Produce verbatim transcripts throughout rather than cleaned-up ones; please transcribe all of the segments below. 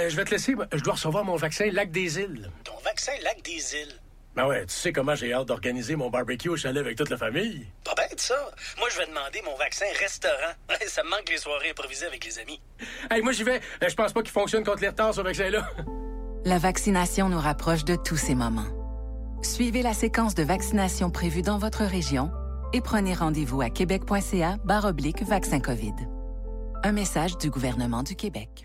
je vais te laisser. Je dois recevoir mon vaccin Lac des Îles. Ton vaccin Lac des Îles? Ben ouais, tu sais comment j'ai hâte d'organiser mon barbecue au chalet avec toute la famille. Pas bête, ça. Moi, je vais demander mon vaccin restaurant. Ça me manque les soirées improvisées avec les amis. Hey, moi, j'y vais. Je pense pas qu'il fonctionne contre les retards, ce vaccin-là. La vaccination nous rapproche de tous ces moments. Suivez la séquence de vaccination prévue dans votre région et prenez rendez-vous à québec.ca barre oblique vaccin COVID. Un message du gouvernement du Québec.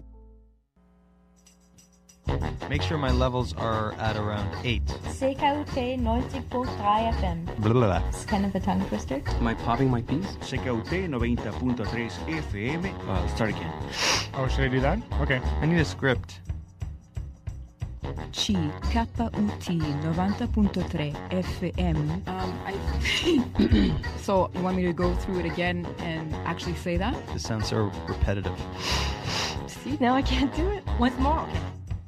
Make sure my levels are at around eight. C K U T ninety point three F M. Blah, blah, blah. It's kind of a tongue twister. Am I popping my piece? C K U T ninety point three F M. Uh, start again. Oh, should I do that? Okay. I need a script. C K U T ninety point three F M. Um, I... so, you want me to go through it again and actually say that? This sounds so repetitive. See, now I can't do it. Once more, okay.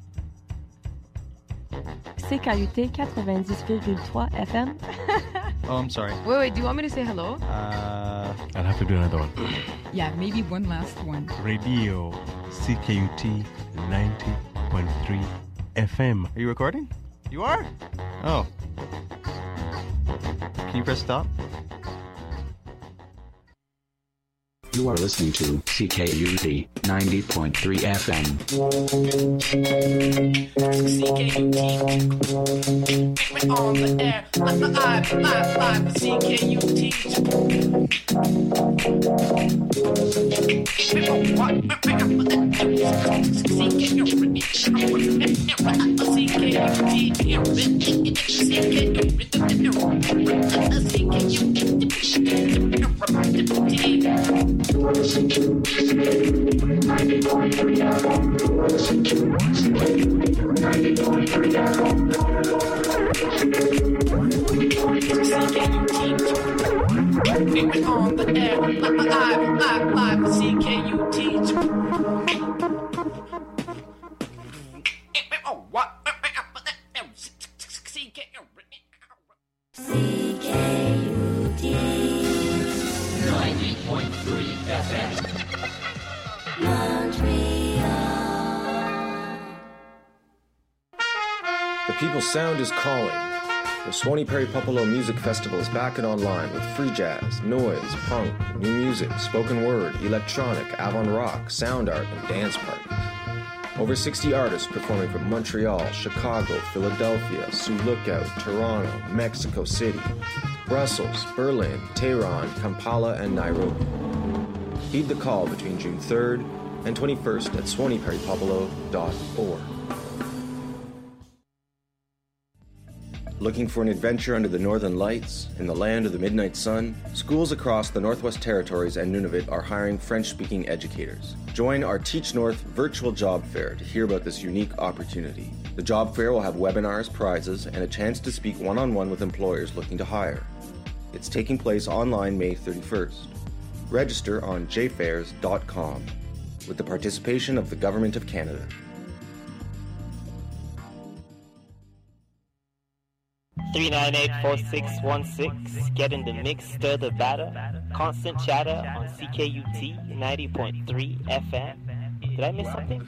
C K U T ninety point three F M. Oh, I'm sorry. Wait, wait, do you want me to say hello? Uh, I'll have to do another one. Yeah, maybe one last one. Radio C K U T ninety point three F M. are you recording? You are? Oh. Can you press stop? You are listening to C K U T ninety point three F M. C K U T on the air, live, live, live, C K U T. On the air, live, live, live, C K U T. Oh, what? C K U T ninety point three F M. Montreal. The People's Sound is calling. The Swanee Prairie Popolo Music Festival is back and online with free jazz, noise, punk, new music, spoken word, electronic, avant-rock, sound art, and dance parties. Over sixty artists performing from Montreal, Chicago, Philadelphia, Sioux Lookout, Toronto, Mexico City, Brussels, Berlin, Tehran, Kampala, and Nairobi. Heed the call between June third and twenty-first at swanee prairie popolo dot org. Looking for an adventure under the northern lights, in the land of the midnight sun? Schools across the Northwest Territories and Nunavut are hiring French-speaking educators. Join our Teach North virtual job fair to hear about this unique opportunity. The job fair will have webinars, prizes, and a chance to speak one-on-one with employers looking to hire. It's taking place online May thirty-first. Register on j fairs dot com with the participation of the Government of Canada. three nine eight, four six one six. Get in the mix, stir the batter. Constant chatter on C K U T ninety point three F M. Did I miss something?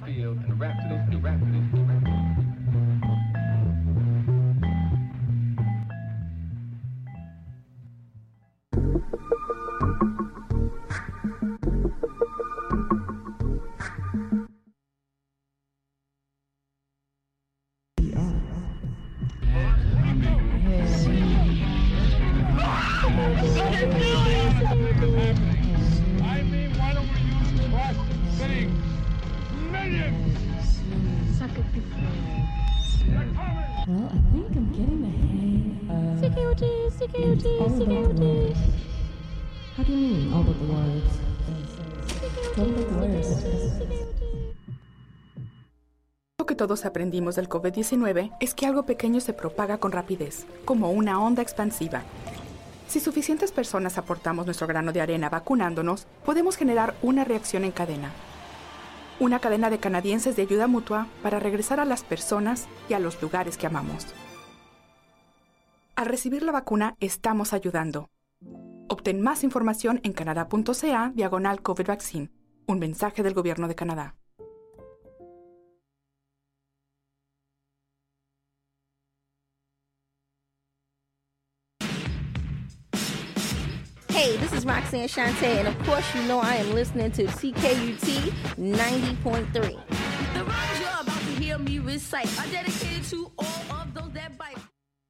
Well, I think I'm getting the hang of... C K U T, C K U T, C K U T. How do you mean, all but the words? All but the words. Lo que todos aprendimos del COVID diecinueve es que algo pequeño se propaga con rapidez, como una onda expansiva. Si suficientes personas aportamos nuestro grano de arena vacunándonos, podemos generar una reacción en cadena. Una cadena de canadienses de ayuda mutua para regresar a las personas y a los lugares que amamos. Al recibir la vacuna, estamos ayudando. Obtén más información en canadá.ca diagonal COVID Vaccine. Un mensaje del Gobierno de Canadá. Hey, this is Roxanne Shante, and of course you know I am listening to C K U T ninety point three. The rhymes you're about to hear me recite are dedicated to all of those that bite.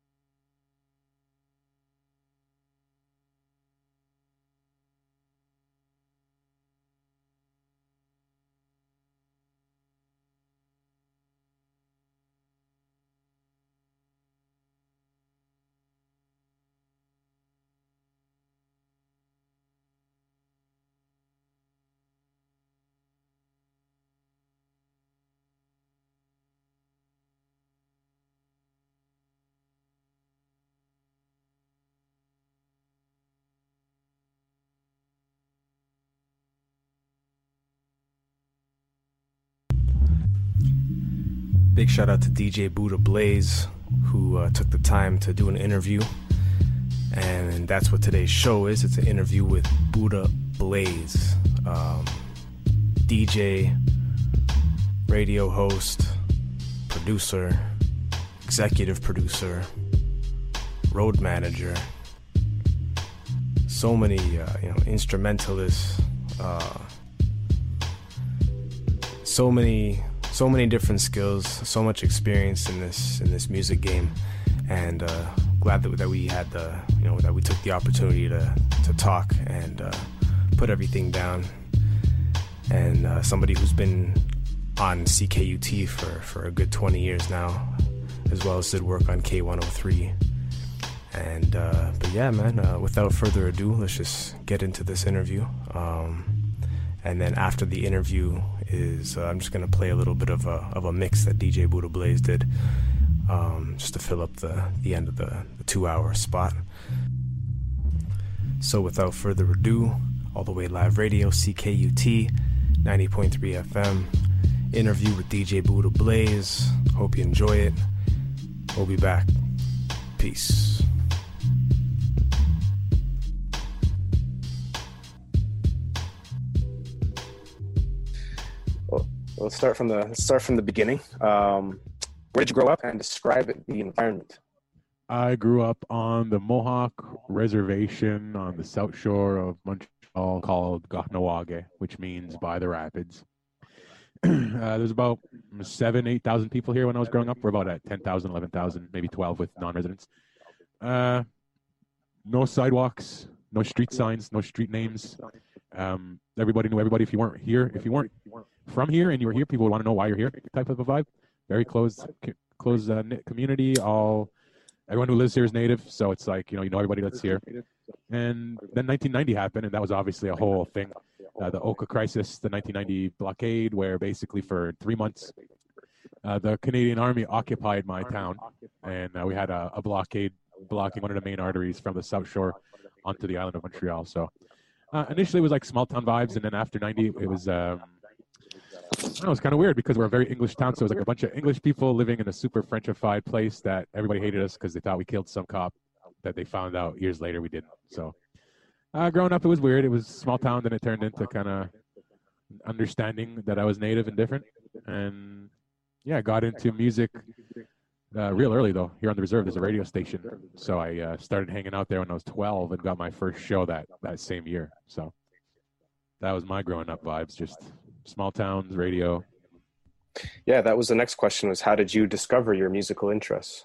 Big shout out to D J Buddha Blaze, who uh, took the time to do an interview. And that's what today's show is. It's an interview with Buddha Blaze, um, D J, radio host, producer, executive producer, road manager. So many, uh, you know, instrumentalists. Uh, so many. So many different skills, so much experience in this in this music game, and uh, glad that that we had the you know that we took the opportunity to to talk and uh, put everything down. And uh, somebody who's been on C K U T for for a good twenty years now, as well as did work on K one oh three. And uh, but yeah, man. Uh, without further ado, let's just get into this interview. Um, And then after the interview is, uh, I'm just going to play a little bit of a, of a mix that D J Buddha Blaze did, um, just to fill up the, the end of the, the two-hour spot. So without further ado, all the way live radio, C K U T, ninety point three F M, interview with D J Buddha Blaze. Hope you enjoy it. We'll be back. Peace. Let's start from the let's start from the beginning. Um, where did you grow up, and describe the environment? I grew up on the Mohawk Reservation on the south shore of Montreal called Gahnawaga, which means by the rapids. uh, there's about seven, eight thousand people here when I was growing up. We're about at ten thousand, eleven thousand, maybe twelve with non-residents. Uh, no sidewalks, no street signs, no street names. Um, everybody knew everybody. If you weren't here, if you weren't from here and you were here, people would want to know why you're here. Type of a vibe. Very closed, close uh, knit community. All everyone who lives here is native, so it's like you know you know everybody that's here. And then nineteen ninety happened, and that was obviously a whole thing. Uh, the Oka crisis, the nineteen ninety blockade, where basically for three months uh, the Canadian Army occupied my town, and uh, we had a, a blockade blocking one of the main arteries from the South Shore onto the island of Montreal. So uh, initially it was like small town vibes, and then after ninety it was um, I don't know, it was kind of weird because we're a very English town, so it was like a bunch of English people living in a super Frenchified place that everybody hated us because they thought we killed some cop that they found out years later we didn't. So uh, growing up, it was weird. It was a small town, then it turned into kind of understanding that I was native and different. And yeah, got into music uh, real early, though. Here on the Reserve, there's a radio station. So I uh, started hanging out there when I was twelve and got my first show that, that same year. So that was my growing up vibes, just small towns, radio. Yeah, that was the next question, was how did you discover your musical interests?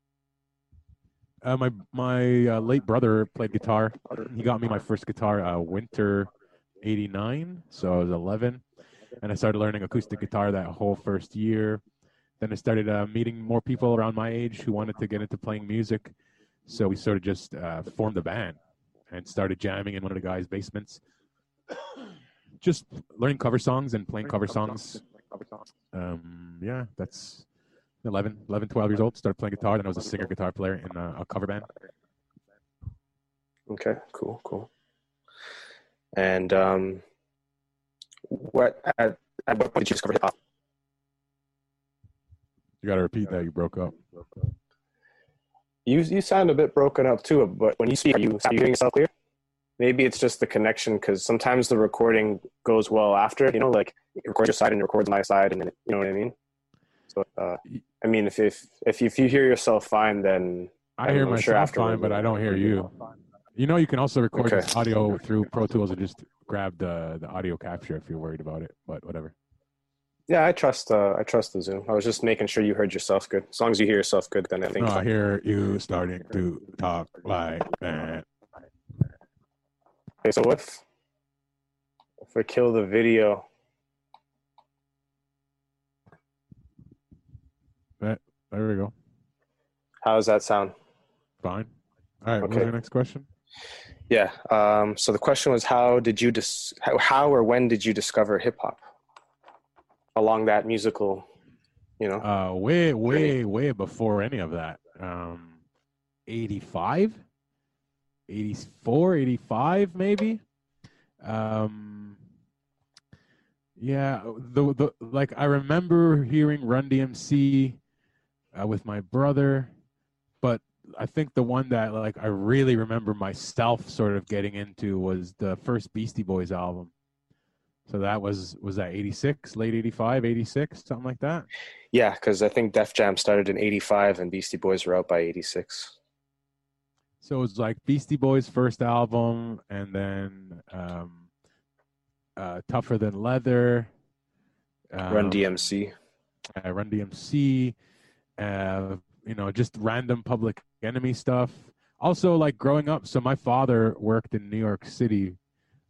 Uh, my my uh, late brother played guitar. He got me my first guitar uh, winter eighty-nine, so I was eleven. And I started learning acoustic guitar that whole first year. Then I started uh, meeting more people around my age who wanted to get into playing music. So we sort of just uh, formed a band and started jamming in one of the guys' basements. Just learning cover songs and playing cover songs. Um, yeah, that's eleven, eleven, twelve years old. Started playing guitar. Then I was a singer guitar player in a, a cover band. Okay, cool, cool. And um, what at, at what point did you discover hip hop? You got to repeat that. You broke up. You you sound a bit broken up too. But when you speak, are you, are you hearing yourself clear? Maybe it's just the connection, because sometimes the recording goes well after. You know, like you record your side and record my side, and then you know what I mean. So, uh, I mean, if if if if you hear yourself fine, then I hear myself sure fine, but I don't hear you. You know, you can also record Okay. this audio through Pro Tools and just grab the the audio capture if you're worried about it. But whatever. Yeah, I trust. Uh, I trust the Zoom. I was just making sure you heard yourself good. As long as you hear yourself good, then I think. No, I fine. hear you starting to talk like that. Okay, so what if, if we kill the video? That, there we go. How does that sound? Fine. All right. What's Okay. your next question? Yeah. Um, so the question was, how did you dis- how, how or when did you discover hip hop? Along that musical, you know. Uh, way, way, way before any of that. Um, eighty-five, eighty-four, eighty-five, maybe. Um, yeah, the the like I remember hearing Run D M C uh, with my brother, but I think the one that like I really remember myself sort of getting into was the first Beastie Boys album. So that was, was that eighty-six, late eighty-five, eighty-six, something like that? Yeah, because I think Def Jam started in eighty-five and Beastie Boys were out by eighty-six. So it was like Beastie Boys' first album, and then um, uh, Tougher Than Leather. Um, Run D M C. Uh, Run D M C. Uh, you know, just random Public Enemy stuff. Also, like growing up, so my father worked in New York City.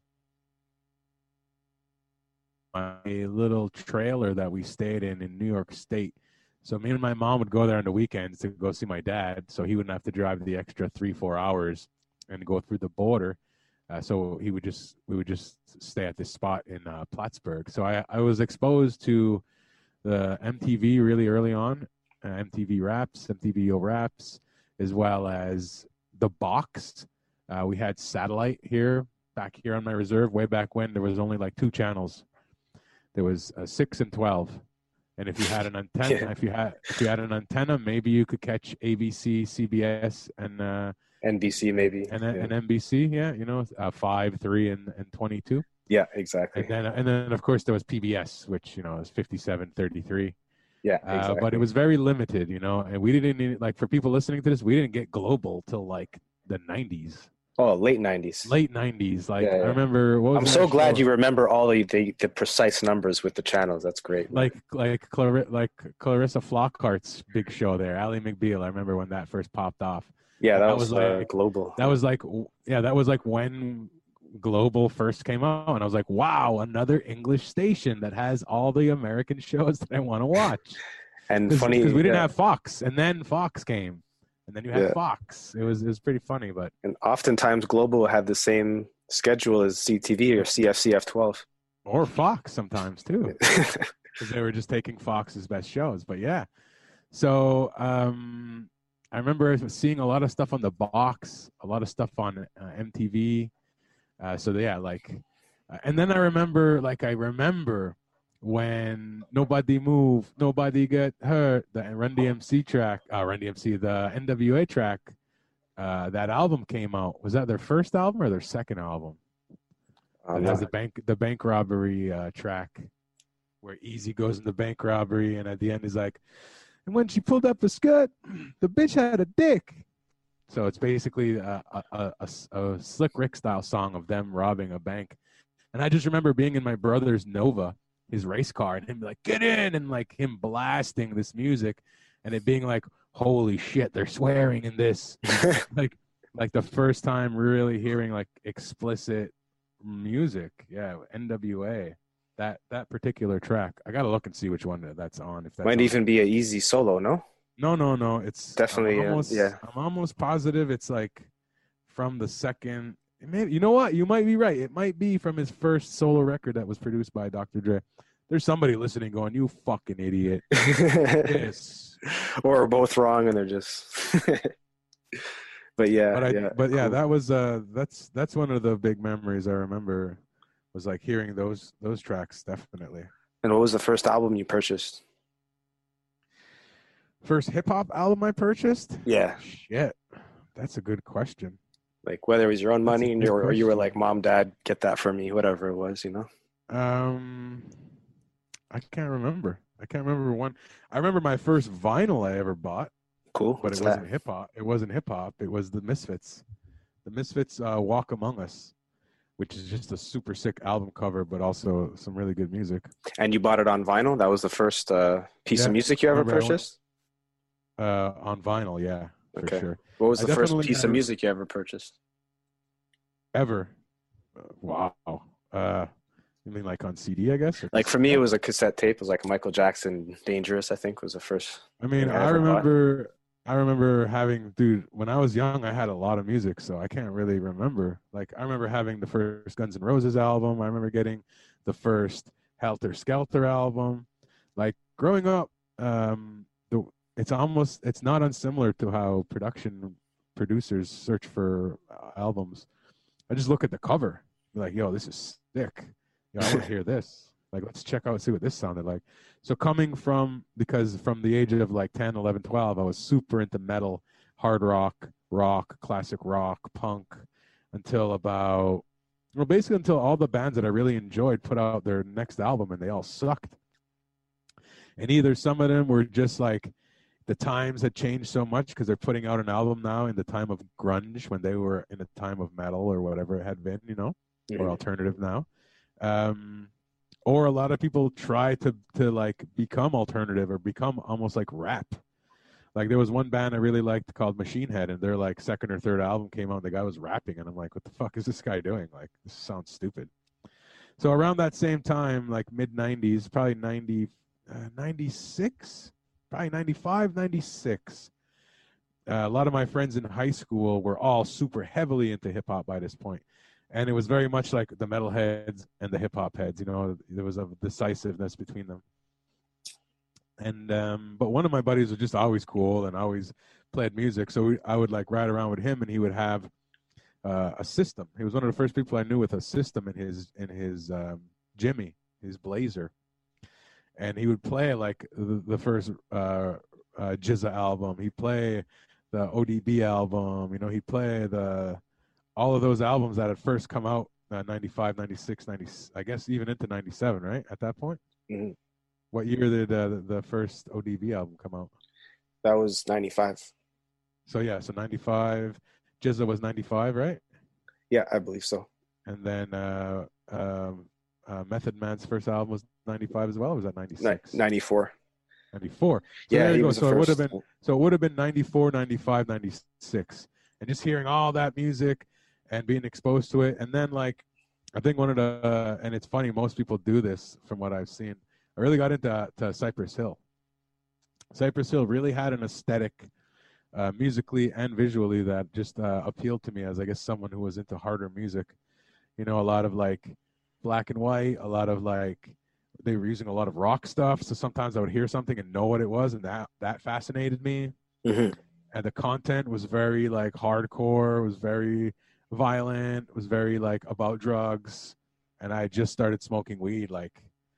A little trailer that we stayed in in New York State. So me and my mom would go there on the weekends to go see my dad, so he wouldn't have to drive the extra three, four hours and go through the border. Uh, so he would just, we would just stay at this spot in uh, Plattsburgh. So I, I was exposed to the M T V really early on, uh, M T V Raps, M T V O Raps, as well as the Box. Uh, we had satellite here, back here on my reserve, way back when there was only like two channels. There was uh, six and twelve, and if you had an antenna, Yeah. if you had if you had an antenna, maybe you could catch A B C, C B S, and uh, N B C maybe, and, yeah. and N B C. Yeah, you know, uh, five, three, and and twenty-two. Yeah, exactly. And then and then of course there was P B S, which you know is fifty-seven, thirty-three. Yeah, Uh, exactly. but it was very limited, you know, and we didn't need, like for people listening to this, we didn't get global till like the nineties. Oh, late nineties. Late nineties. Like Yeah, yeah. I remember. What was I'm that so glad show? you remember all the, the, the precise numbers with the channels. That's great. like like Clar- like Clarissa Flockhart's big show there, Ally McBeal. I remember when that first popped off. Yeah, that, was, uh, like global. that was like w- yeah, that was like when Global first came out, and I was like, wow, another English station that has all the American shows that I want to watch. And Cause, funny because we didn't yeah. have Fox, and then Fox came, and then you had Yeah. Fox. It was it was pretty funny, but And oftentimes Global had the same schedule as C T V or C F C F twelve. or Fox sometimes too, because they were just taking Fox's best shows. But yeah, so um, I remember seeing a lot of stuff on the Box, a lot of stuff on uh, M T V. Uh, so yeah, like, uh, and then I remember, like, I remember when Nobody Move, Nobody Get Hurt, the Run D M C track, uh, Run D M C, the N W A track, uh, that album came out. Was that their first album or their second album? Um, It has the bank, the bank robbery uh, track, where Easy goes in the bank robbery, and at the end is like, and when she pulled up her skirt, the bitch had a dick. So it's basically a, a, a, a, a Slick Rick style song of them robbing a bank. And I just remember being in my brother's Nova, his race car, and him be like, get in, and like him blasting this music, and it being like, holy shit, they're swearing in this. like like the first time really hearing like explicit music. Yeah, N W A. That that particular track. I gotta look and see which one that's on. If that's Might on. even be an easy solo, no? No, no, no. It's Definitely, I'm uh, almost, yeah. I'm almost positive it's like from the second. Maybe you know what? You might be right. It might be from his first solo record that was produced by Doctor Dre. There's somebody listening going, "You fucking idiot!" Yes. Or both wrong, and they're just. But yeah, But I, yeah, but yeah, cool. that was uh, that's that's one of the big memories I remember. Was like hearing those those tracks definitely. And what was the first album you purchased? First hip hop album I purchased? Yeah. Shit, that's a good question. Like whether it was your own money, and good you were, or you were question. like, "Mom, Dad, get that for me," whatever it was, you know. Um, I can't remember. I can't remember one. I remember my first vinyl I ever bought. Cool. But What's it wasn't that? hip hop. It wasn't hip hop. It was the Misfits, the Misfits uh, Walk Among Us, which is just a super sick album cover, but also some really good music. And you bought it on vinyl? That was the first uh, piece Yeah, of music you ever remember I went- purchased? Uh, on vinyl, yeah, for Okay. sure. What was I the first definitely piece had- of music you ever purchased? ever? Uh, wow. Uh, you mean like on C D, I guess? Or Like for me, it was a cassette tape. It was like Michael Jackson "Dangerous," I think, was the first. I mean, thing I ever bought. remember, I remember having, dude, when I was young, I had a lot of music, so I can't really remember. Like, I remember having the first Guns N' Roses album. I remember getting the first Helter Skelter album. Like, growing up, um, the it's almost, it's not unsimilar to how production producers search for uh, albums. I just look at the cover, be like, yo, this is sick. Yo, I want to hear this. Like, let's check out, see what this sounded like. So coming from, because from the age of like ten, eleven, twelve, I was super into metal, hard rock, rock, classic rock, punk, until about, well, basically until all the bands that I really enjoyed put out their next album and they all sucked. And either some of them were just like, the times had changed so much because they're putting out an album now in the time of grunge when they were in a time of metal or whatever it had been, you know, Mhm. or alternative now. Um, or a lot of people try to to like become alternative or become almost like rap. Like there was one band I really liked called Machine Head, and their like second or third album came out and the guy was rapping, and I'm like, what the fuck is this guy doing? Like, this sounds stupid. So around that same time, like mid nineties, probably ninety, uh, ninety-six, probably ninety-five, ninety-six. Uh, a lot of my friends in high school were all super heavily into hip hop by this point. And it was very much like the metal heads and the hip hop heads, you know, there was a decisiveness between them. And, um, but one of my buddies was just always cool and always played music. So we, I would like ride around with him and he would have uh, a system. He was one of the first people I knew with a system in his, in his um, Jimmy, his Blazer. And he would play like the, the first uh, uh, G Z A album. He'd play the O D B album, you know, he'd play the, all of those albums that had first come out, uh, ninety-five, ninety-six, ninety, I guess even into ninety-seven, right? At that point? Mm-hmm. What year did uh, the, the first O D B album come out? That was ninety-five. So yeah, so ninety-five, G Z A was ninety-five, right? Yeah, I believe so. And then uh, um, uh, Method Man's first album was ninety-five as well, or was that ninety-six? Ni- ninety-four. ninety-four. So Yeah, there he you go. was the So it would have first- been so it would have been ninety-four, ninety-five, ninety-six. And just hearing all that music and being exposed to it. And then like I think one of the uh, and it's funny, most people do this from what I've seen. I really got into to Cypress Hill. Cypress Hill really had an aesthetic uh, musically and visually that just uh, appealed to me as I guess someone who was into harder music. You know, a lot of like black and white, a lot of like they were using a lot of rock stuff. So sometimes I would hear something and know what it was, and that that fascinated me. Mm-hmm. And the content was very like hardcore, was very violent, was very like about drugs. And I just started smoking weed like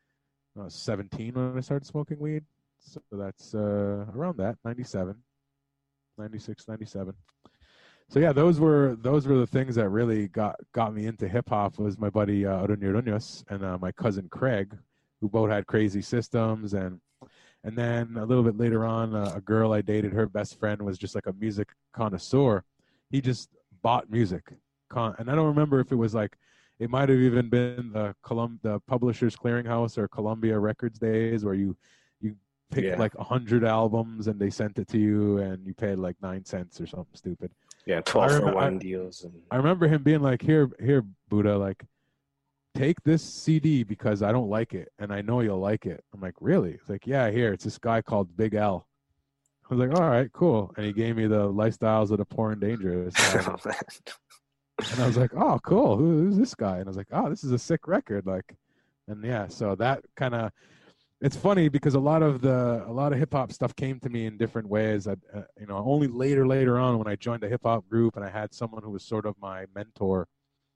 I was seventeen when I started smoking weed. So that's uh, around that, ninety-seven, ninety-six, ninety-seven. So yeah, those were those were the things that really got got me into hip hop. Was my buddy uh, Aruña Aruñas and uh, my cousin Craig, who both had crazy systems, and and then a little bit later on, uh, a girl I dated, her best friend was just like a music connoisseur. He just bought music, Con- and I don't remember if it was like it might have even been the Colum- the Publishers Clearinghouse or Columbia Records days where you you picked Yeah. like a hundred albums and they sent it to you and you paid like nine cents or something stupid. Yeah, twelve I for remem- one I- deals. And I remember him being like, "Here, here, Buddha, like, take this C D because I don't like it, and I know you'll like it." I'm like, "Really?" It's like, "Yeah, here. It's this guy called Big L." I was like, "All right, cool." And he gave me the Lifestyles of the Poor and Dangerous, album. And I was like, "Oh, cool. Who, who's this guy?" And I was like, "Oh, this is a sick record." Like, and yeah, so that kind of. It's funny because a lot of the a lot of hip hop stuff came to me in different ways. I, uh, you know, only later later on when I joined a hip hop group and I had someone who was sort of my mentor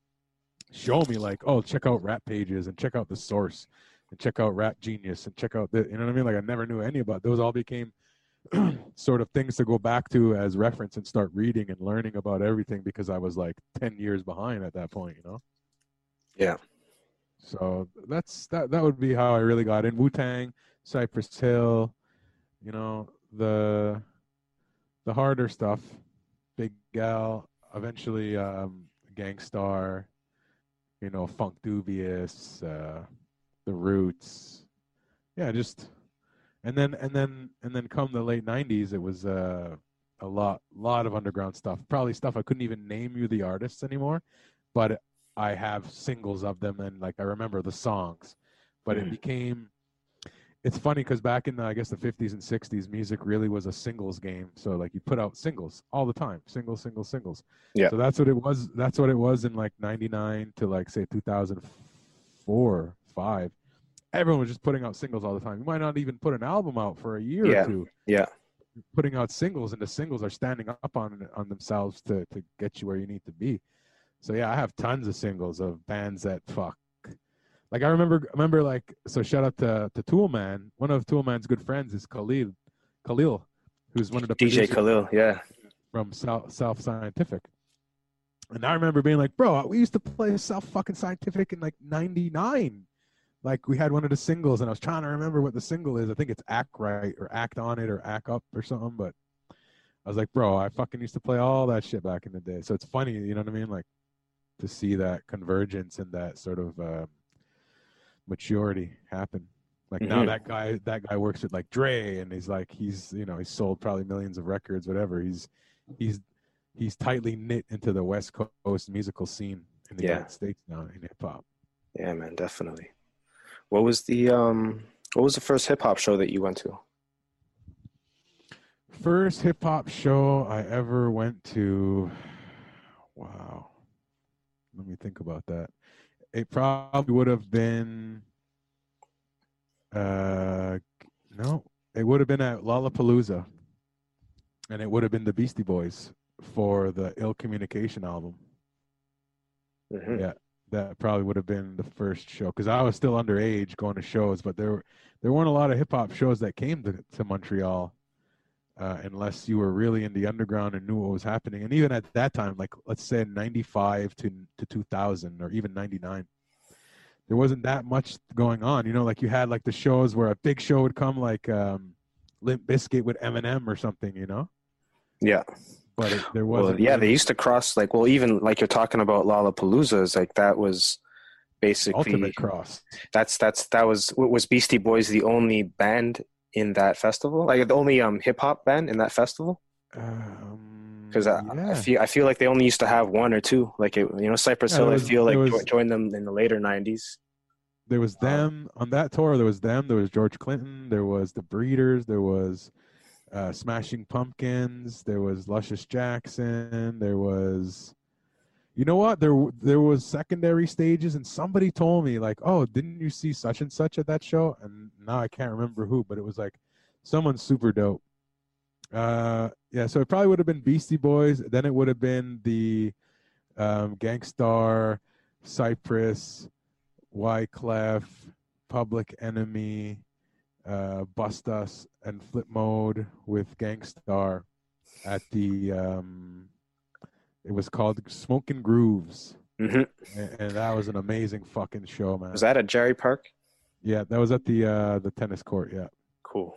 show me like, oh, check out Rap Pages and check out The Source and check out Rap Genius and check out the, you know what I mean? Like I never knew any about those. All became sort of things to go back to as reference and start reading and learning about everything because I was like ten years behind at that point, you know? Yeah. So that's that. That would be how I really got in. Wu-Tang, Cypress Hill, you know, the the harder stuff. Big Gal. eventually, um, Gangstar, you know, Funk Dubious, uh, The Roots. Yeah, just and then and then and then come the late nineties, it was uh, a lot lot of underground stuff. Probably stuff I couldn't even name you the artists anymore, but I have singles of them and like I remember the songs. But it became it's funny because back in the, I guess the fifties and sixties, music really was a singles game. So like you put out singles all the time, singles, singles, singles. Yeah. So that's what it was. That's what it was in like ninety-nine to like say two thousand four, five. Everyone was just putting out singles all the time. You might not even put an album out for a year Yeah. or two. Yeah. Putting out singles, and the singles are standing up on on themselves to to get you where you need to be. So yeah, I have tons of singles of bands that fuck. Like I remember, remember like so. Shout out to to Toolman. One of Toolman's good friends is Khalil, Khalil, who's one of the D J producers Khalil, yeah, from South South Scientific. And I remember being like, bro, we used to play South fucking Scientific in like ninety-nine. Like we had one of the singles, and I was trying to remember what the single is. I think it's Act Right or Act On It or Act Up or something. But I was like, bro, I fucking used to play all that shit back in the day. So it's funny, you know what I mean? Like to see that convergence and that sort of uh, maturity happen. Like now Mhm. that guy, that guy works with like Dre, and he's like, he's you know, he's sold probably millions of records, whatever. He's he's he's tightly knit into the West Coast musical scene in the Yeah. United States now in hip hop. yeah, man, definitely. What was the um? What was the first hip hop show that you went to? First hip hop show I ever went to. Wow. Let me think about that. It probably would have been. Uh, no, it would have been at Lollapalooza, and it would have been the Beastie Boys for the Ill Communication album. Mhm. Yeah, that probably would have been the first show because I was still underage going to shows, but there were there weren't a lot of hip hop shows that came to, to Montreal uh, unless you were really in the underground and knew what was happening. And even at that time, like let's say ninety-five to to two thousand or even ninety-nine, there wasn't that much going on. You know, like you had like the shows where a big show would come, like um, Limp Bizkit with Eminem or something. You know. Yeah. But it, there Well, wasn't. yeah, really- they used to cross like well, even like you're talking about Lollapaloozas, like that was basically Ultimate cross. That's that's that was was Beastie Boys the only band in that festival, like the only um hip hop band in that festival? Um, Because I, yeah. I feel I feel like they only used to have one or two, like it, you know, Cypress Yeah, Hill. there I was- feel like there was- jo- joined them in the later nineties. There was them on that tour. There was them. There was George Clinton. There was the Breeders. There was uh, Smashing Pumpkins. There was Luscious Jackson. There was, you know what? There there was secondary stages, and somebody told me like, "Oh, didn't you see such and such at that show?" And now I can't remember who, but it was like someone super dope. Uh, yeah, so it probably would have been Beastie Boys. Then it would have been the um, Gangstar, Cypress, Wyclef, Public Enemy, uh, Bust Us, and Flip Mode with Gangstar at the, um, it was called Smoking Grooves. Mhm. And, and that was an amazing fucking show, man. Was that at Jerry Park? Yeah, that was at the uh, the tennis court, yeah. Cool.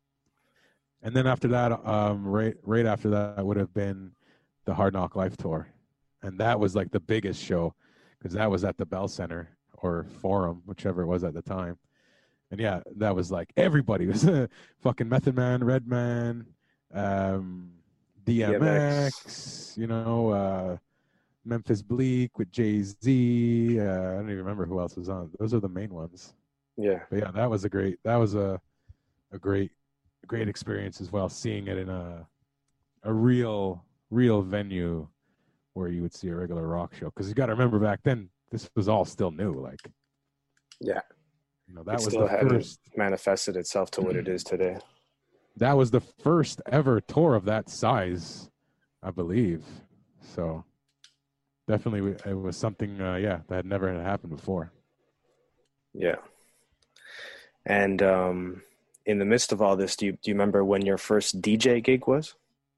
And then after that, um, right right after that would have been the Hard Knock Life tour. And that was like the biggest show because that was at the Bell Center or Forum, whichever it was at the time. And yeah, that was like everybody was fucking Method Man, Redman, um, D M X, you know, uh, Memphis Bleak with Jay-Z. Uh, I don't even remember who else was on. Those are the main ones. Yeah. But yeah, that was a great, that was a, a great, great experience as well, seeing it in a, a real, real venue where you would see a regular rock show. Because you got to remember back then, this was all still new. Like, Yeah. you know, It that was still the hadn't first. manifested itself to what it is today. That was the first ever tour of that size, I believe. So definitely, it was something, uh, yeah, that had never had happened before. Yeah. And um, in the midst of all this, do you do you remember when your first D J gig was?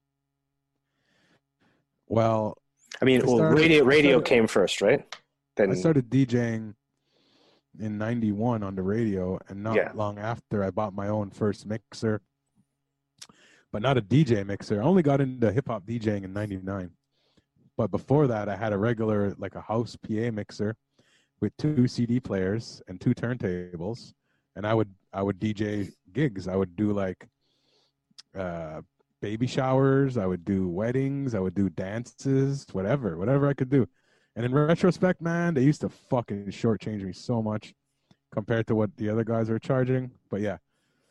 Well, I mean, I well, started- radio I radio started- came first, right? Then I started DJing in ninety-one on the radio, and not Yeah. long after, I bought my own first mixer, but not a D J mixer. I only got into hip hop DJing in ninety-nine. But before that, I had a regular, like a house P A mixer with two C D players and two turntables. And I would I would D J gigs. I would do like uh, baby showers. I would do weddings. I would do dances, whatever, whatever I could do. And in retrospect, man, they used to fucking shortchange me so much compared to what the other guys are charging. But yeah,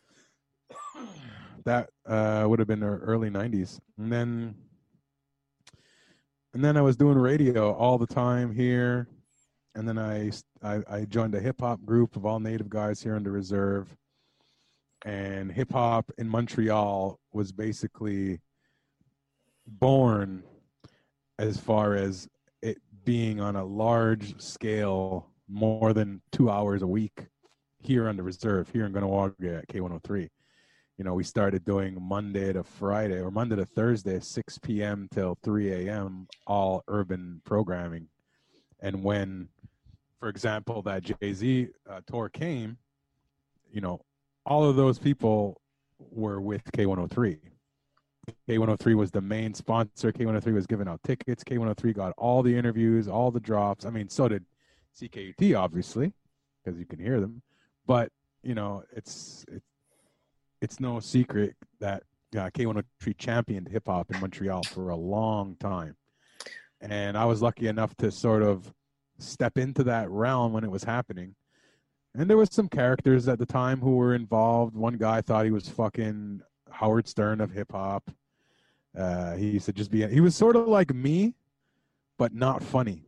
that uh, would have been the early nineties. And then, and then I was doing radio all the time here. And then I, I, I joined a hip-hop group of all native guys here on the reserve. And hip-hop in Montreal was basically born as far as it being on a large scale, more than two hours a week here on the reserve, here in Kahnawake at K one oh three. You know, we started doing Monday to Friday, or Monday to Thursday, six p.m. till three a.m., all urban programming. And when, for example, that Jay-Z uh, tour came, you know, all of those people were with K one oh three. K one oh three was the main sponsor. K one oh three was giving out tickets. K one oh three got all the interviews, all the drops. I mean, so did C K U T, obviously, because you can hear them. But, you know, it's it, it's no secret that uh, K one oh three championed hip-hop in Montreal for a long time. And I was lucky enough to sort of step into that realm when it was happening. And there was some characters at the time who were involved. One guy thought he was fucking Howard Stern of hip-hop. Uh, he used to just be, he was sort of like me, but not funny.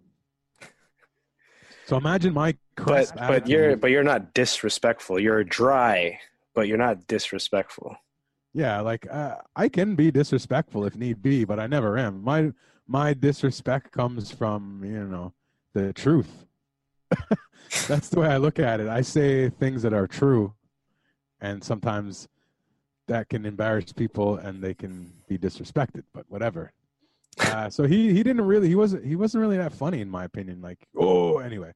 So imagine my But but you're but you're not disrespectful. You're dry, but you're not disrespectful. Yeah, like uh, I can be disrespectful if need be, but I never am. My my disrespect comes from, you know, the truth. That's the way I look at it. I say things that are true, and sometimes that can embarrass people and they can be disrespected, but whatever. Uh, so he he didn't really he wasn't he wasn't really that funny in my opinion. Like, oh, anyway.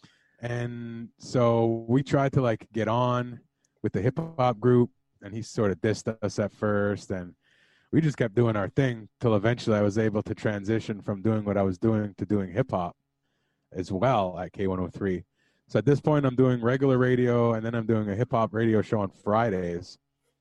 And so we tried to like get on with the hip hop group, and he sort of dissed us at first, and we just kept doing our thing till eventually I was able to transition from doing what I was doing to doing hip hop as well at K one oh three. So at this point I'm doing regular radio, and then I'm doing a hip hop radio show on Fridays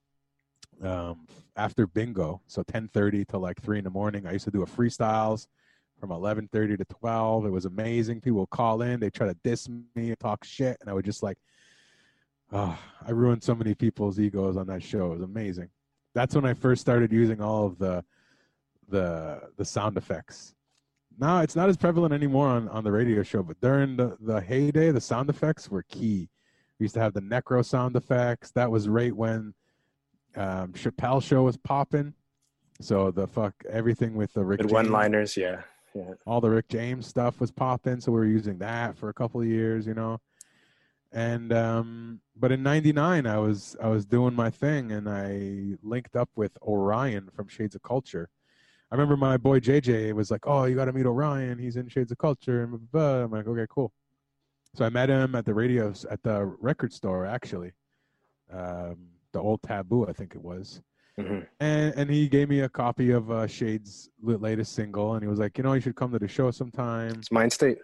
um, after bingo. So ten thirty to like three in the morning. I used to do a freestyles from eleven thirty to twelve. It was amazing. People would call in. They try to diss me, talk shit. And I would just like, oh, I ruined so many people's egos on that show. It was amazing. That's when I first started using all of the the the sound effects. Now it's not as prevalent anymore on, on the radio show, but during the, the heyday, the sound effects were key. We used to have the Necro sound effects. That was right when um, Chappelle Show was popping. So the fuck, everything with the Rick James. One-liners, yeah. Yeah. All the Rick James stuff was popping, so we were using that for a couple of years, you know. And um, but in ninety-nine, I was I was doing my thing, and I linked up with Orion from Shades of Culture. I remember my boy J J was like, "Oh, you got to meet Orion. He's in Shades of Culture." And blah, blah, blah. I'm like, "Okay, cool." So I met him at the radio at the record store, actually, um, the Old Taboo, I think it was. Mm-hmm. And and he gave me a copy of uh, Shade's latest single, and he was like, you know, you should come to the show sometime. It's Mind State.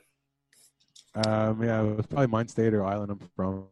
Um, yeah, it was probably Mind State or Island I'm From.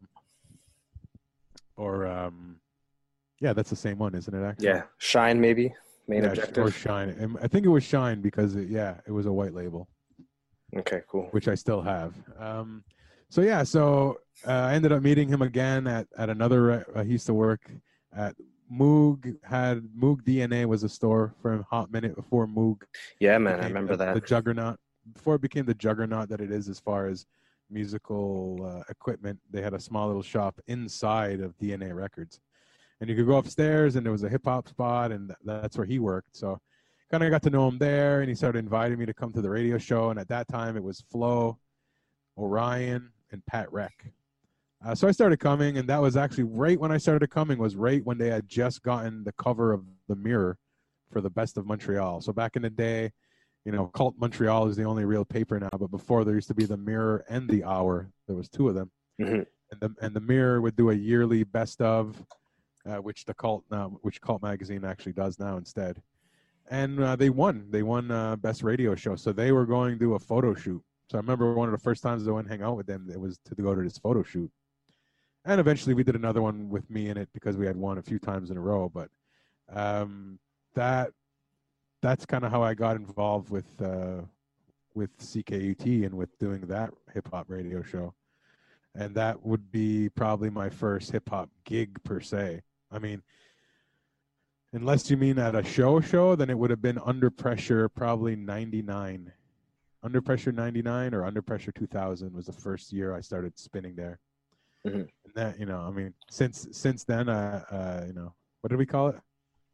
Or, um, yeah, that's the same one, isn't it, actually? Yeah, Shine maybe, Main yeah, Objective. Or Shine. I think it was Shine because, it, yeah, it was a white label. Okay, cool. Which I still have. Um, so, yeah, so uh, I ended up meeting him again at, at another, uh, he used to work at Moog had Moog D N A was a store for a hot minute before Moog. Yeah, man, I remember the, that. The juggernaut before it became the juggernaut that it is as far as musical uh, equipment. They had a small little shop inside of D N A Records, and you could go upstairs, and there was a hip hop spot, and that's where he worked. So, kind of got to know him there, and he started inviting me to come to the radio show. And at that time, it was Flo, Orion, and Pat Reck. Uh, so I started coming, and that was actually right when I started coming was right when they had just gotten the cover of the Mirror for the Best of Montreal. So back in the day, you know, Cult Montreal is the only real paper now, but before there used to be the Mirror and the Hour. There was two of them. Mm-hmm. And the and the Mirror would do a yearly best of, uh, which the Cult now, which Cult magazine actually does now instead. and uh, they won. They won uh, best radio show. So they were going to do a photo shoot. So I remember one of the first times I went and hang out with them, it was to go to this photo shoot. And eventually we did another one with me in it because we had won a few times in a row. But um, that that's kind of how I got involved with uh, with C K U T and with doing that hip hop radio show. And that would be probably my first hip hop gig per se. I mean, unless you mean at a show show, then it would have been Under Pressure probably ninety-nine. Under Pressure ninety-nine or Under Pressure two thousand was the first year I started spinning there. Mm-hmm. And that, you know, I mean, since since then, uh, uh, you know, what did we call it?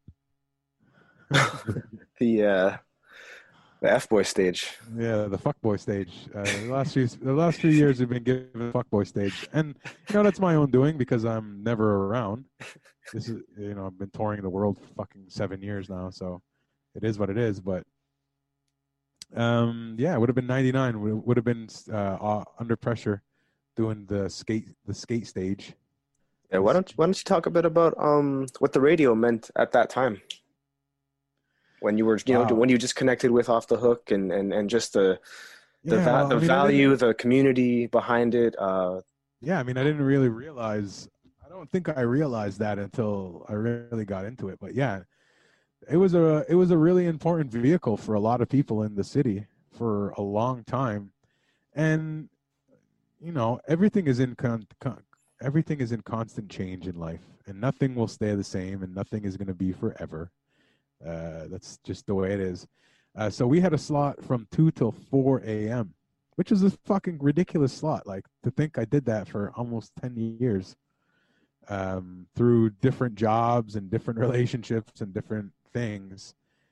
the uh, the F-boy stage. Yeah, the fuckboy stage. Uh, the last few the last few years we've been given the fuckboy stage, and you know that's my own doing because I'm never around. This is, you know, I've been touring the world for fucking seven years now, so it is what it is. But um, yeah, it would have been ninety-nine. Would would have been uh, Under Pressure, doing the skate the skate stage. Yeah, why don't why don't you talk a bit about um what the radio meant at that time? When you were, you know, Wow. when you just connected with Off the Hook and, and, and just the the, Yeah, va- well, the I mean, I value, didn't- the community behind it. Uh, Yeah, I mean, I didn't really realize. I don't think I realized that until I really got into it. But yeah, it was a it was a really important vehicle for a lot of people in the city for a long time, and you know, everything is in con, con, everything is in constant change in life, and nothing will stay the same, and nothing is going to be forever. Uh, that's just the way it is. Uh, so we had a slot from two till four a.m., which is a fucking ridiculous slot. Like, to think I did that for almost ten years um, through different jobs and different relationships and different things.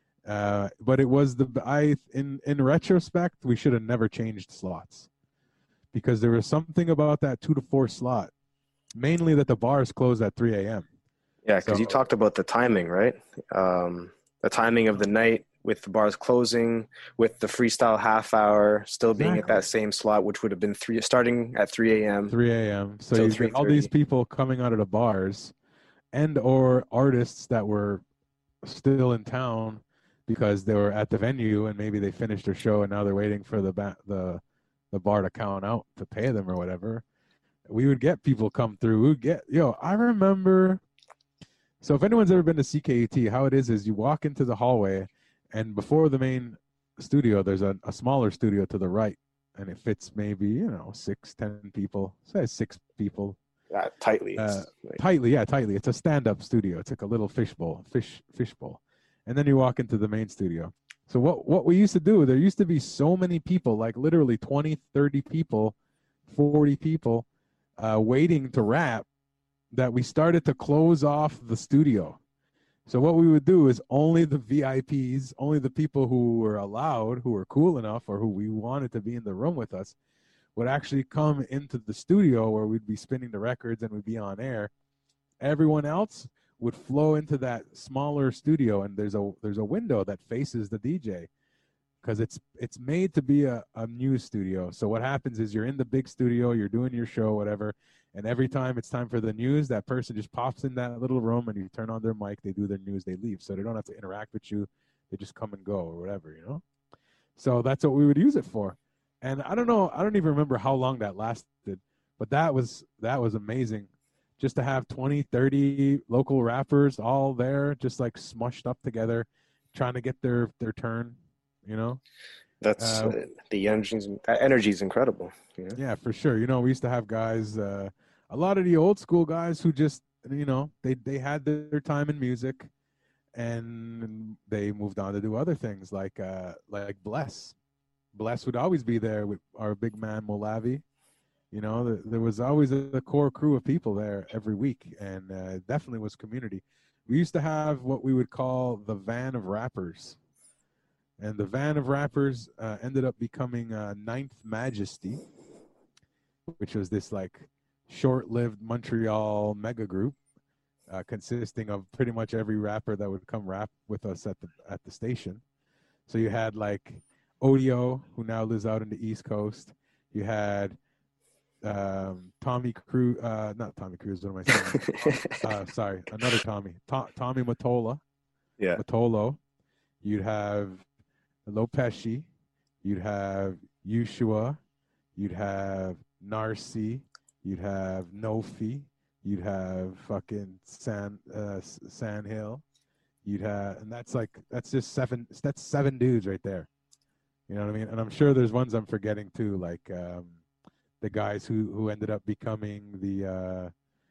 Uh, but it was the I in in retrospect, we should have never changed slots because there was something about that two to four slot, mainly that the bars closed at three a.m. yeah, because So- you talked about the timing, right? Um, the timing of the night with the bars closing, with the freestyle half hour still being at Exactly. that same slot, which would have been three starting at three a.m. three a.m. So Till you get all these three thirty. people coming out of the bars and or artists that were still in town because they were at the venue and maybe they finished their show and now they're waiting for the ba- the the bar to count out to pay them or whatever. We would get people come through. We would get yo, I remember. So if anyone's ever been to C K U T, how it is is you walk into the hallway and before the main studio, there's a, a smaller studio to the right, and it fits maybe, you know, six, ten people. Say six people. Yeah, tightly. Uh, It's like- tightly, yeah, tightly. It's a stand-up studio. It's like a little fishbowl, fish fishbowl, and then you walk into the main studio. So what what we used to do, there used to be so many people, like literally twenty, thirty people, forty people, uh, waiting to rap, that we started to close off the studio. So what we would do is only the V I Ps, only the people who were allowed, who were cool enough, or who we wanted to be in the room with us, would actually come into the studio where we'd be spinning the records and we'd be on air. Everyone else would flow into that smaller studio, and there's a there's a window that faces the D J because it's it's made to be a, a news studio. So what happens is you're in the big studio, you're doing your show, whatever, and every time it's time for the news, that person just pops in that little room and you turn on their mic, they do their news, they leave. So they don't have to interact with you. They just come and go or whatever, you know? So that's what we would use it for. And I don't know, I don't even remember how long that lasted, but that was that was amazing. Just to have twenty, thirty local rappers all there, just like smushed up together, trying to get their, their turn, you know? That's Uh, uh, the energy's that energy's incredible. You know? Yeah, for sure. You know, we used to have guys, uh, a lot of the old school guys who just, you know, they, they had their time in music and they moved on to do other things like, uh, like Bless. Bless would always be there with our big man Molavi. You know, there, there was always a, a core crew of people there every week, and uh, it definitely was community. We used to have what we would call the van of rappers. And the van of rappers uh, ended up becoming uh, Ninth Majesty, which was this like short-lived Montreal mega group uh, consisting of pretty much every rapper that would come rap with us at the at the station. So you had like Odio, who now lives out in the East Coast. You had um, Tommy Cruise, uh, not Tommy Cruise, what am I saying? uh, sorry, another Tommy, To- Tommy Mottola. Yeah. Matolo. you'd have Lopeshi, you'd have Ushua, you'd have Narcy, you'd have Nofi, you'd have fucking San uh, San Hill, you'd have, and that's like that's just seven. That's seven dudes right there. You know what I mean? And I'm sure there's ones I'm forgetting too, like um, the guys who who ended up becoming the. Uh,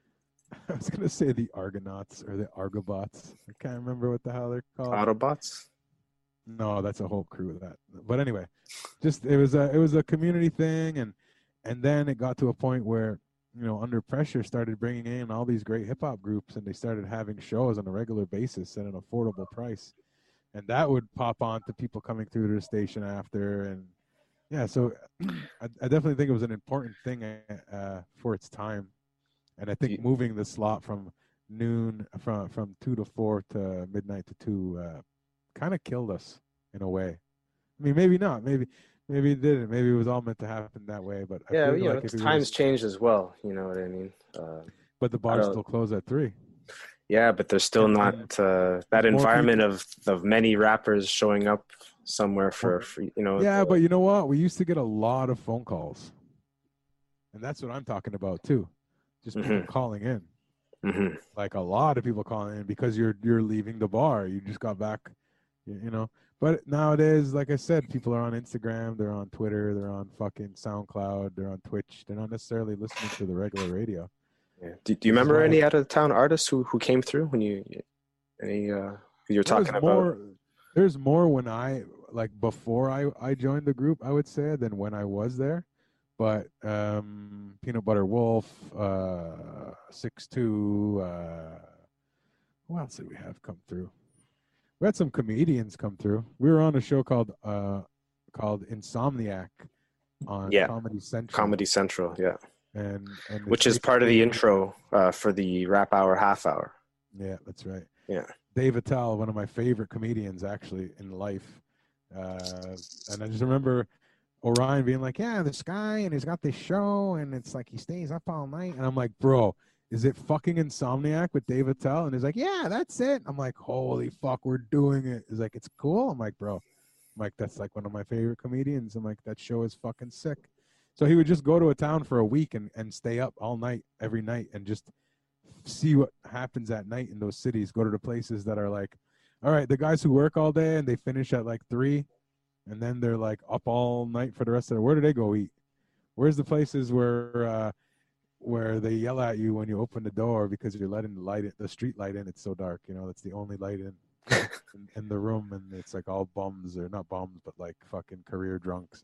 I was gonna say the Argonauts or the Argobots. I can't remember what the hell they're called. Autobots? No, that's a whole crew of that. But anyway, just it was a it was a community thing, and and then it got to a point where, you know, Under Pressure started bringing in all these great hip hop groups, and they started having shows on a regular basis at an affordable price, and that would pop on to people coming through to the station after, and yeah, so I, I definitely think it was an important thing uh, for its time. And I think moving the slot from noon, from from two to four to midnight to two, uh, kind of killed us in a way. I mean, maybe not. Maybe maybe it didn't. Maybe it was all meant to happen that way. But I Yeah, feel you like know, if it times was, changed as well. You know what I mean? Uh, but the I bars don't- still close at three. Yeah, but there's still not uh, that more environment of, of many rappers showing up somewhere for, for you know. Yeah, the- but you know what? We used to get a lot of phone calls, and that's what I'm talking about too. Just people Mhm. calling in. Mhm. Like a lot of people calling in because you're you're leaving the bar. You just got back, you, you know. But nowadays, like I said, people are on Instagram, they're on Twitter, they're on fucking SoundCloud, they're on Twitch. They're not necessarily listening to the regular radio. Yeah. Do, do you remember any out of town artists who, who came through when you any uh who you're talking There's about? more, there's more when I like before I I joined the group, I would say, than when I was there. But um, Peanut Butter Wolf, uh, six two, uh, who else did we have come through? We had some comedians come through. We were on a show called uh, called Insomniac on Yeah. Comedy Central. Comedy Central, yeah. And, and the Which is station- part of the intro uh, for the Rap Hour half hour. Yeah, that's right. Yeah. Dave Attell, one of my favorite comedians actually in life. Uh, and I just remember Orion being like, yeah, this guy, and he's got this show, and it's like he stays up all night. And I'm like, bro, is it fucking Insomniac with Dave Attell? And he's like, yeah, that's it. I'm like, holy fuck, we're doing it. He's like, it's cool. I'm like, bro, I'm like, that's like one of my favorite comedians. I'm like, that show is fucking sick. So he would just go to a town for a week and, and stay up all night, every night, and just see what happens at night in those cities. Go to the places that are like, all right, the guys who work all day and they finish at like three, and then they're like up all night for the rest of the. Where do they go eat? Where's the places where uh, where they yell at you when you open the door because you're letting the light, in, the street light in? It's so dark, you know. That's the only light in, in in the room, and it's like all bums or not bums, but like fucking career drunks.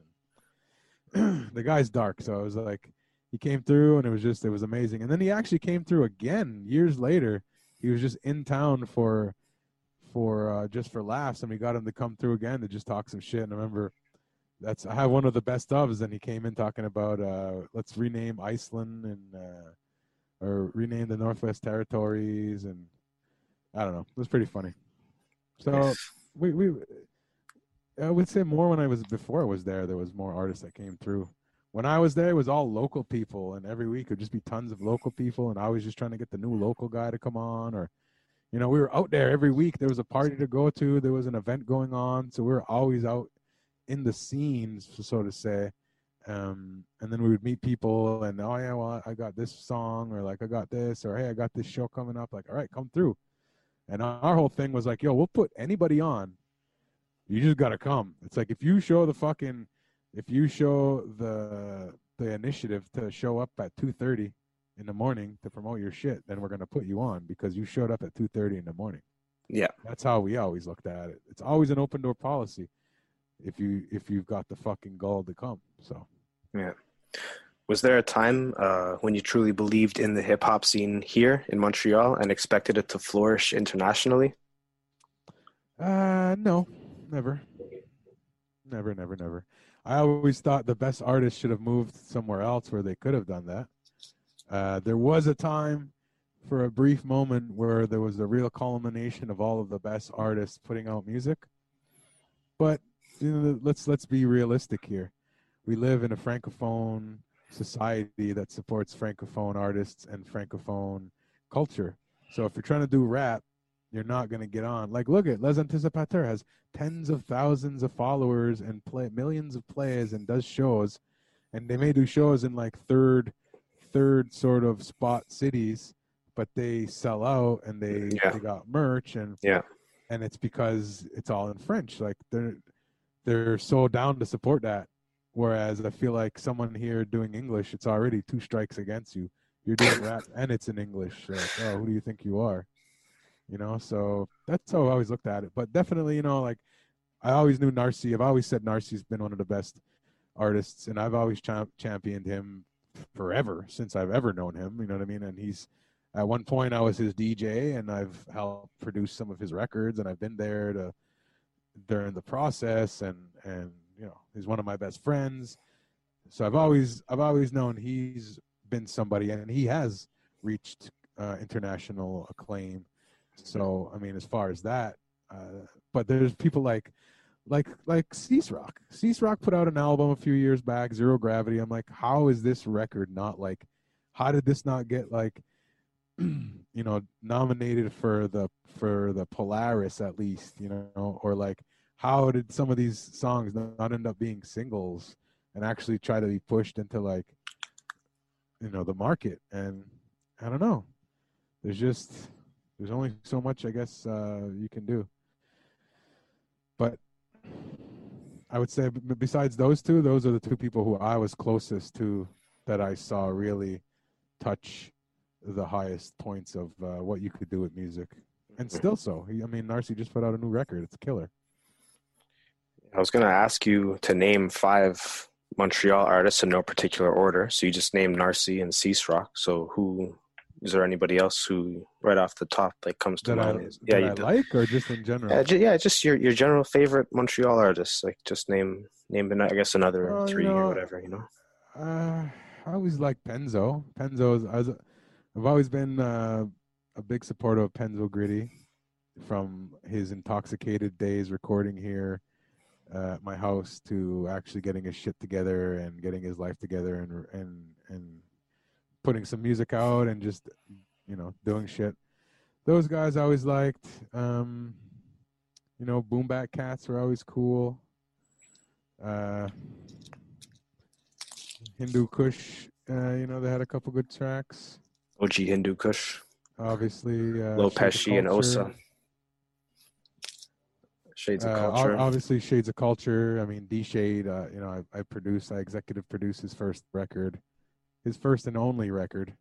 And the guy's dark, so I was like, he came through, and it was just it was amazing. And then he actually came through again years later. He was just in town for. for uh, just for laughs, and we got him to come through again to just talk some shit. And I remember that's I have one of the best ofs, and he came in talking about uh, let's rename Iceland and uh, or rename the Northwest Territories, and I don't know, it was pretty funny. So we we I would say more when I was before I was there. There was more artists that came through. When I was there, it was all local people, and every week it would just be tons of local people, and I was just trying to get the new local guy to come on, or you know, we were out there every week. There was a party to go to. There was an event going on. So we were always out in the scenes, so to say. Um, and then we would meet people and, oh, yeah, well, I got this song, or like, I got this, or hey, I got this show coming up. Like, all right, come through. And our whole thing was like, yo, we'll put anybody on. You just got to come. It's like if you show the fucking, if you show the the initiative to show up at two thirty in the morning to promote your shit, then we're going to put you on because you showed up at two thirty in the morning. Yeah. That's how we always looked at it. It's always an open door policy if you if you've got the fucking gall to come. So yeah. Was there a time uh, when you truly believed in the hip hop scene here in Montreal and expected it to flourish internationally? Uh no, never. Never, never, never. I always thought the best artists should have moved somewhere else where they could have done that. Uh, there was a time for a brief moment where there was a real culmination of all of the best artists putting out music. But you know, let's let's be realistic here. We live in a francophone society that supports francophone artists and francophone culture. So if you're trying to do rap, you're not going to get on. Like, look at Les Anticipateurs has tens of thousands of followers and play millions of plays and does shows, and they may do shows in like third, third sort of spot cities, but they sell out and they Yeah. they got merch and Yeah. and it's because it's all in French. Like they're they're so down to support that. Whereas I feel like someone here doing English, it's already two strikes against you. You're doing rap and it's in English. Like, oh, who do you think you are? You know, so that's how I always looked at it. But definitely, you know, like I always knew Narcy. I've always said Narcy's been one of the best artists, and I've always champ- championed him forever since I've ever known him. You know what I mean? And he's at one point I was his D J, and I've helped produce some of his records, and I've been there to during the process, and and you know, he's one of my best friends. So I've always I've always known he's been somebody, and he has reached uh, international acclaim. So I mean, as far as that, uh, but there's people like like like Cease Rock. Cease Rock put out an album a few years back, Zero Gravity. I'm like, how is this record not like? How did this not get like, you know, nominated for the for the Polaris at least, you know, or like, how did some of these songs not end up being singles and actually try to be pushed into like, you know, the market? And I don't know. There's just there's only so much, I guess, uh, you can do. But I would say, b- besides those two, those are the two people who I was closest to that I saw really touch the highest points of uh, what you could do with music. And still so. He, I mean, Narcy just put out a new record. It's killer. I was going to ask you to name five Montreal artists in no particular order. So you just named Narcy and Cease Rock. So who is there anybody else who right off the top like comes to That I, mind? that you I do. like, or just in general? Yeah, ju- yeah, just your, your general favorite Montreal artists. Like just name name an- I guess another Well, you three know, or whatever. You know. Uh, I always liked Penzo. Penzo is, I was, I've always been uh, a big supporter of Penzo Gritty from his intoxicated days recording here uh, at my house to actually getting his shit together and getting his life together and and and putting some music out and just, you know, doing shit. Those guys I always liked. Um, you know, Boom Bat Cats were always cool. Uh, Hindu Kush, uh, you know, they had a couple good tracks. O G Hindu Kush. Obviously, uh, Lil Shades of Pesci and Culture. Osa. Shades of Uh, ob- Culture. obviously, Shades of Culture. I mean, D Shade. Uh, you know, I, I produced, I executive produced his first record, his first and only record.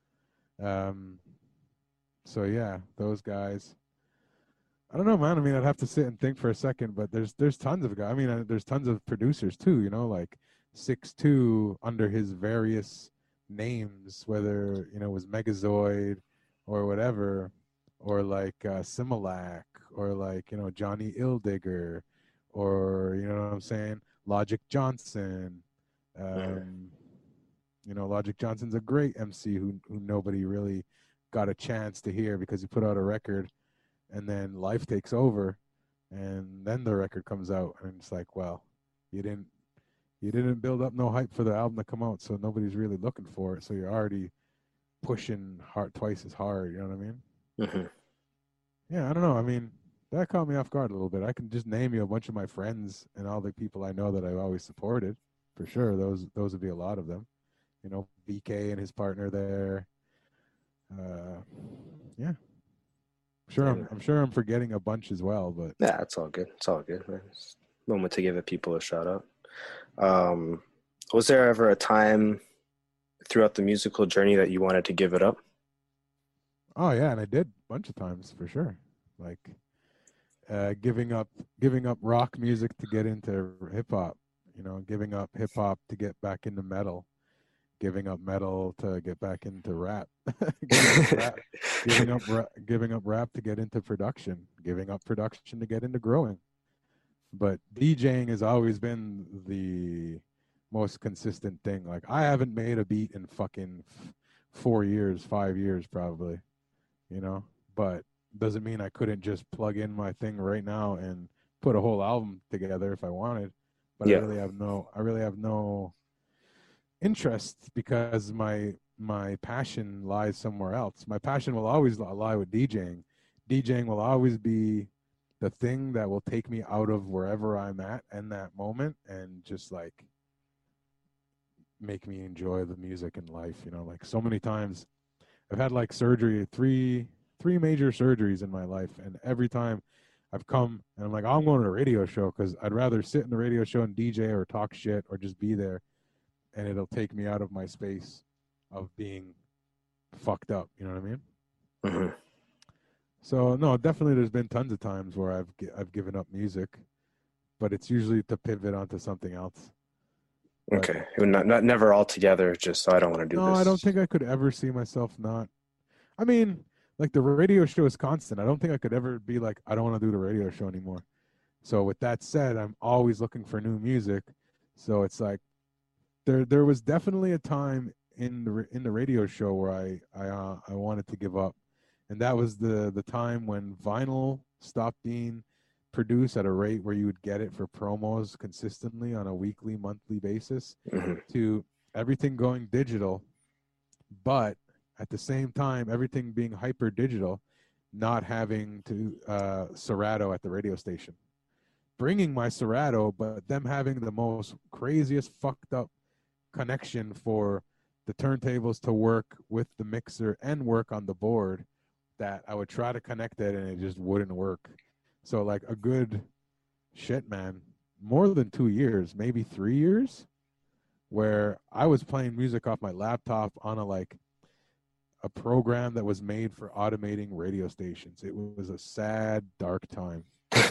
Um. So yeah, those guys. I don't know, man. I mean, I'd have to sit and think for a second, but there's there's tons of guys. I mean, uh, there's tons of producers too. You know, like six two under his various names, whether you know it was Megazoid or whatever, or like uh, Similac, or like you know Johnny Illdigger, or you know what I'm saying, Logic Johnson. Um, you know, Logic Johnson's a great M C who who nobody really got a chance to hear because he put out a record, and then life takes over, and then the record comes out, and it's like, well, you didn't you didn't build up no hype for the album to come out, so nobody's really looking for it. So you're already pushing hard twice as hard. You know what I mean? Mm-hmm. Yeah, I don't know. I mean, that caught me off guard a little bit. I can just name you a bunch of my friends and all the people I know that I've always supported. For sure, those those would be a lot of them. You know, B K and his partner there. Uh, yeah. Sure, I'm, I'm sure I'm forgetting a bunch as well, but Yeah, it's all good. It's all good, man. It's a moment to give the people a shout out. Um, was there ever a time throughout the musical journey that you wanted to give it up? oh yeah, and I did a bunch of times for sure. Like uh, giving up, giving up rock music to get into hip hop. You know, giving up hip hop to get back into metal. Giving up metal to get back into rap. giving, up rap giving up ra- giving up rap to get into production. Giving up production to get into growing. But DJing has always been the most consistent thing. Like I haven't made a beat in fucking f- four years, five years probably. You know, but doesn't mean I couldn't just plug in my thing right now and put a whole album together if I wanted. But Yeah. I really have no. I really have no interest because my my passion lies somewhere else. My passion will always li- lie with DJing. DJing will always be the thing that will take me out of wherever I'm at in that moment and just like make me enjoy the music and life. You know, like so many times I've had like surgery, three three major surgeries in my life, and every time I've come and I'm like, oh, I'm going to a radio show because I'd rather sit in the radio show and D J or talk shit or just be there, and it'll take me out of my space of being fucked up. You know what I mean? Mm-hmm. So no, definitely there's been tons of times where I've gi- I've given up music, but it's usually to pivot onto something else. But, Okay, not not never all together. Just so I don't want to do no, this. I don't think I could ever see myself not. I mean, like the radio show is constant. I don't think I could ever be like, I don't want to do the radio show anymore. So with that said, I'm always looking for new music. So it's like there there was definitely a time in the in the radio show where I I uh, I wanted to give up. And that was the, the time when vinyl stopped being produced at a rate where you would get it for promos consistently on a weekly, monthly basis, mm-hmm. to everything going digital, but at the same time, everything being hyper digital, not having to uh, Serato at the radio station. Bringing my Serato, but them having the most craziest fucked up connection for the turntables to work with the mixer and work on the board, that I would try to connect it and it just wouldn't work. So like a good shit, man, more than two years, maybe three years, where I was playing music off my laptop on a like a program that was made for automating radio stations. It was a sad, dark time.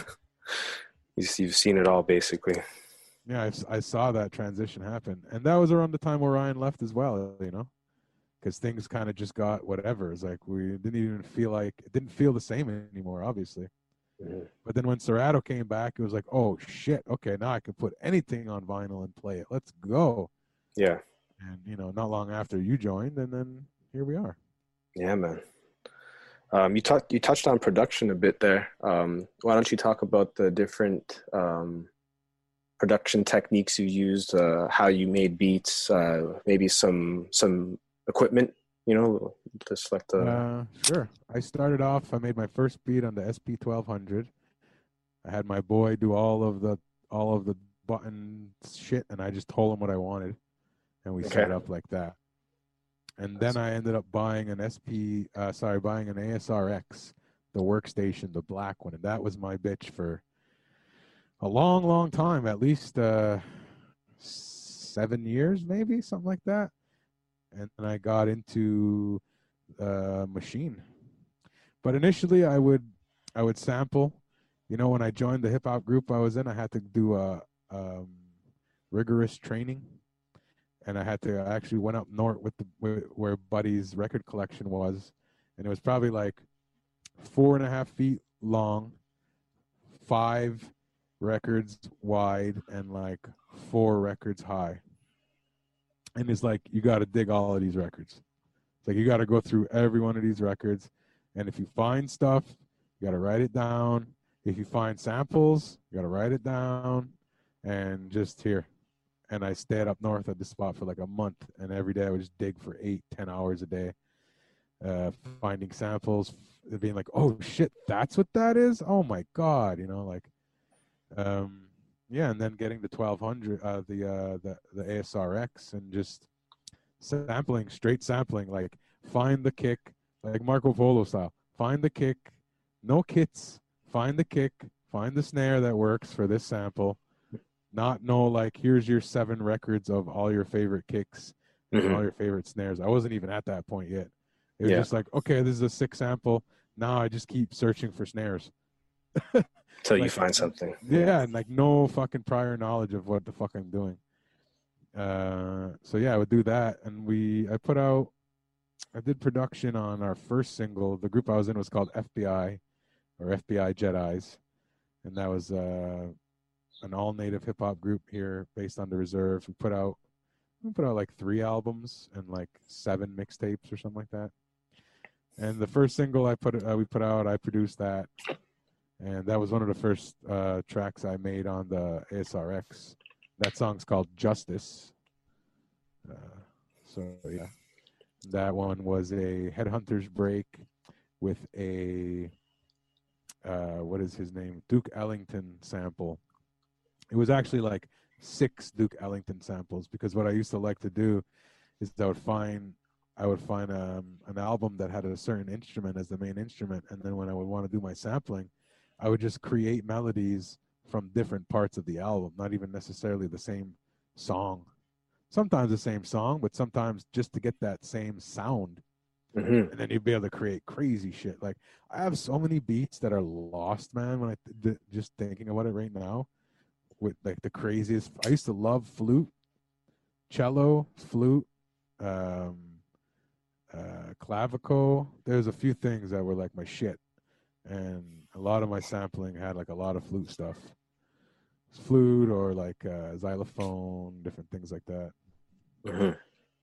You've seen it all, basically. Yeah, I, I saw that transition happen. And that was around the time where Ryan left as well, you know? Because things kind of just got whatever. It's like we didn't even feel like, it didn't feel the same anymore, obviously. Mm-hmm. But then when Serato came back, it was like, oh, shit, okay, now I can put anything on vinyl and play it. Let's go. Yeah. And, you know, not long after you joined, and then here we are. Yeah, man. Um, you, talk, you touched on production a bit there. Um, why don't you talk about the different um, production techniques you used, uh, how you made beats, uh, maybe some some equipment, you know, just like the... Uh, sure. I started off, I made my first beat on the S P twelve hundred. I had my boy do all of the all of the button shit, and I just told him what I wanted, and we Okay. set it up like that. And then I ended up buying an S P, uh, sorry, buying an A S R X, the workstation, the black one, and that was my bitch for a long, long time, at least uh, seven years, maybe, something like that. And then I got into uh, Machine. But initially, I would I would sample. You know, when I joined the hip hop group I was in, I had to do a um, rigorous training, and I had to I actually went up north with the where, where Buddy's record collection was, and it was probably like four and a half feet long, five records wide, and like four records high. And it's like, you got to dig all of these records. It's like, you got to go through every one of these records. And if you find stuff, you got to write it down. If you find samples, you got to write it down. And just here. And I stayed up north at this spot for like a month. And every day I would just dig for eight, ten hours a day. Uh, finding samples, being like, oh shit, that's what that is? Oh my God. You know, like, um, yeah, and then getting the twelve hundred, uh, the uh, the the A S R X, and just sampling, straight sampling. Like, find the kick, like Marco Polo style. Find the kick, no kits. Find the kick, find the snare that works for this sample. Not know like, here's your seven records of all your favorite kicks and Mhm. all your favorite snares. I wasn't even at that point yet. It was Yeah. just like, okay, this is a sick sample. Now I just keep searching for snares. Till you Like, find something. Yeah, and like no fucking prior knowledge of what the fuck I'm doing. Uh, so yeah, I would do that, and we I put out, I did production on our first single. The group I was in was called F B I, or F B I Jedis, and that was uh, an all-native hip hop group here based on the Reserve. We put out we put out like three albums and like seven mixtapes or something like that. And the first single I put uh, we put out, I produced that. And that was one of the first uh, tracks I made on the A S R X. That song's called Justice. Uh, so, yeah. That one was a Headhunter's break with a uh, what is his name? Duke Ellington sample. It was actually like six Duke Ellington samples, because what I used to like to do is I would find I would find um, an album that had a certain instrument as the main instrument, and then when I would want to do my sampling, I would just create melodies from different parts of the album, not even necessarily the same song. Sometimes the same song, but sometimes just to get that same sound. Mm-hmm. And then you'd be able to create crazy shit. Like, I have so many beats that are lost, man, when I th- just thinking about it right now, with like the craziest. I used to love flute, cello, flute, um, uh, clavicle. There's a few things that were like my shit. And a lot of my sampling had like a lot of flute stuff. Flute or like uh, xylophone, different things like that. Mm-hmm.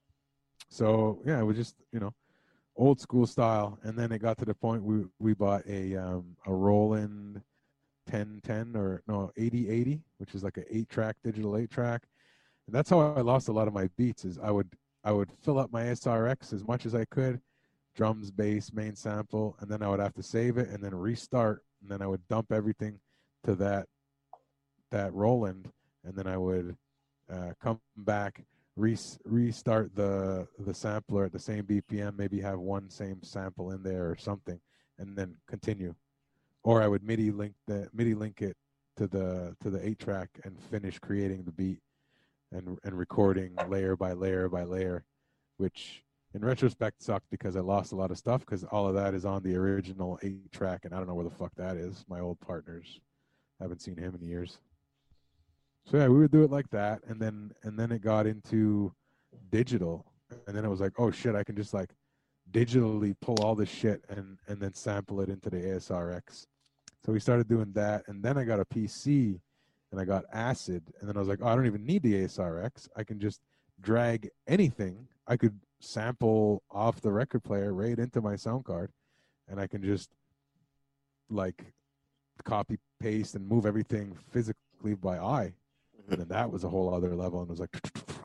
So yeah, it was just, you know, old school style. And then it got to the point we we bought a um, a Roland ten ten or no eighty eighty, which is like an eight track digital eight track. And that's how I lost a lot of my beats. Is I would I would fill up my S R X as much as I could, drums, bass, main sample, and then I would have to save it and then restart, and then I would dump everything to that that Roland, and then I would uh, come back, re- restart the the sampler at the same B P M, maybe have one same sample in there or something, and then continue. Or I would MIDI link the MIDI link it to the to the eight track and finish creating the beat and and recording layer by layer by layer, which in retrospect sucked because I lost a lot of stuff, because all of that is on the original eight track, and I don't know where the fuck that is. My old partners, haven't seen him in years. So yeah, we would do it like that, and then and then it got into digital, and then it was like, oh shit, I can just like digitally pull all this shit and and then sample it into the A S R X. So we started doing that, and then I got a P C, and I got Acid, and then I was like, oh, I don't even need the A S R X. I can just drag anything. I could sample off the record player right into my sound card, and I can just like copy paste and move everything physically by eye. And then that was a whole other level, and it was like,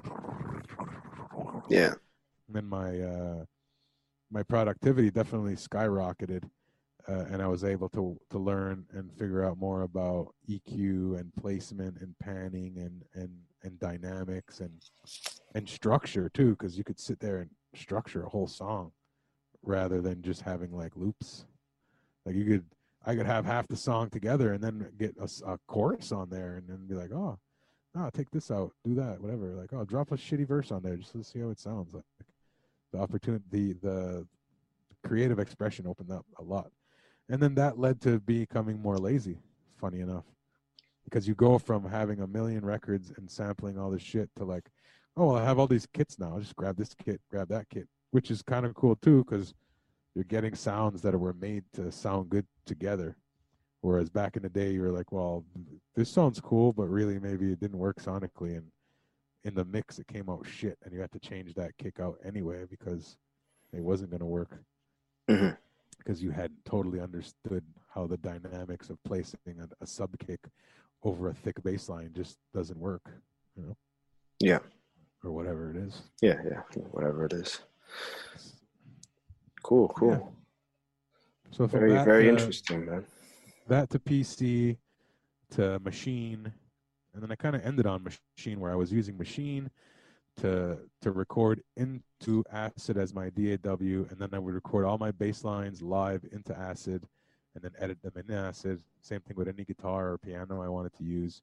yeah. And then my uh, my productivity definitely skyrocketed, uh, and I was able to to learn and figure out more about E Q and placement and panning and and and dynamics and and structure too, because you could sit there and structure a whole song rather than just having like loops. Like you could, I could have half the song together and then get a, a chorus on there, and then be like, oh. Oh, take this out, do that, whatever. Like, oh, drop a shitty verse on there just to see how it sounds. Like, the opportunity, the, the creative expression opened up a lot. And then that led to becoming more lazy, funny enough. Because you go from having a million records and sampling all this shit to like, oh, well, I have all these kits now. I'll just grab this kit, grab that kit, which is kind of cool too, because you're getting sounds that were made to sound good together. Whereas back in the day, you were like, well, this sounds cool, but really maybe it didn't work sonically. And in the mix, it came out shit. And you had to change that kick out anyway because it wasn't going to work. Mm-hmm. Because you hadn't totally understood how the dynamics of placing a, a sub kick over a thick bass line just doesn't work, you know? Yeah. Or whatever it is. Yeah, yeah, whatever it is. Cool, cool. Yeah. So very, that, very uh, interesting, man. That to P C to Machine, and then I kind of ended on Machine, where I was using Machine to to record into Acid as my D A W, and then I would record all my bass lines live into Acid, and then edit them in Acid. Same thing with any guitar or piano I wanted to use.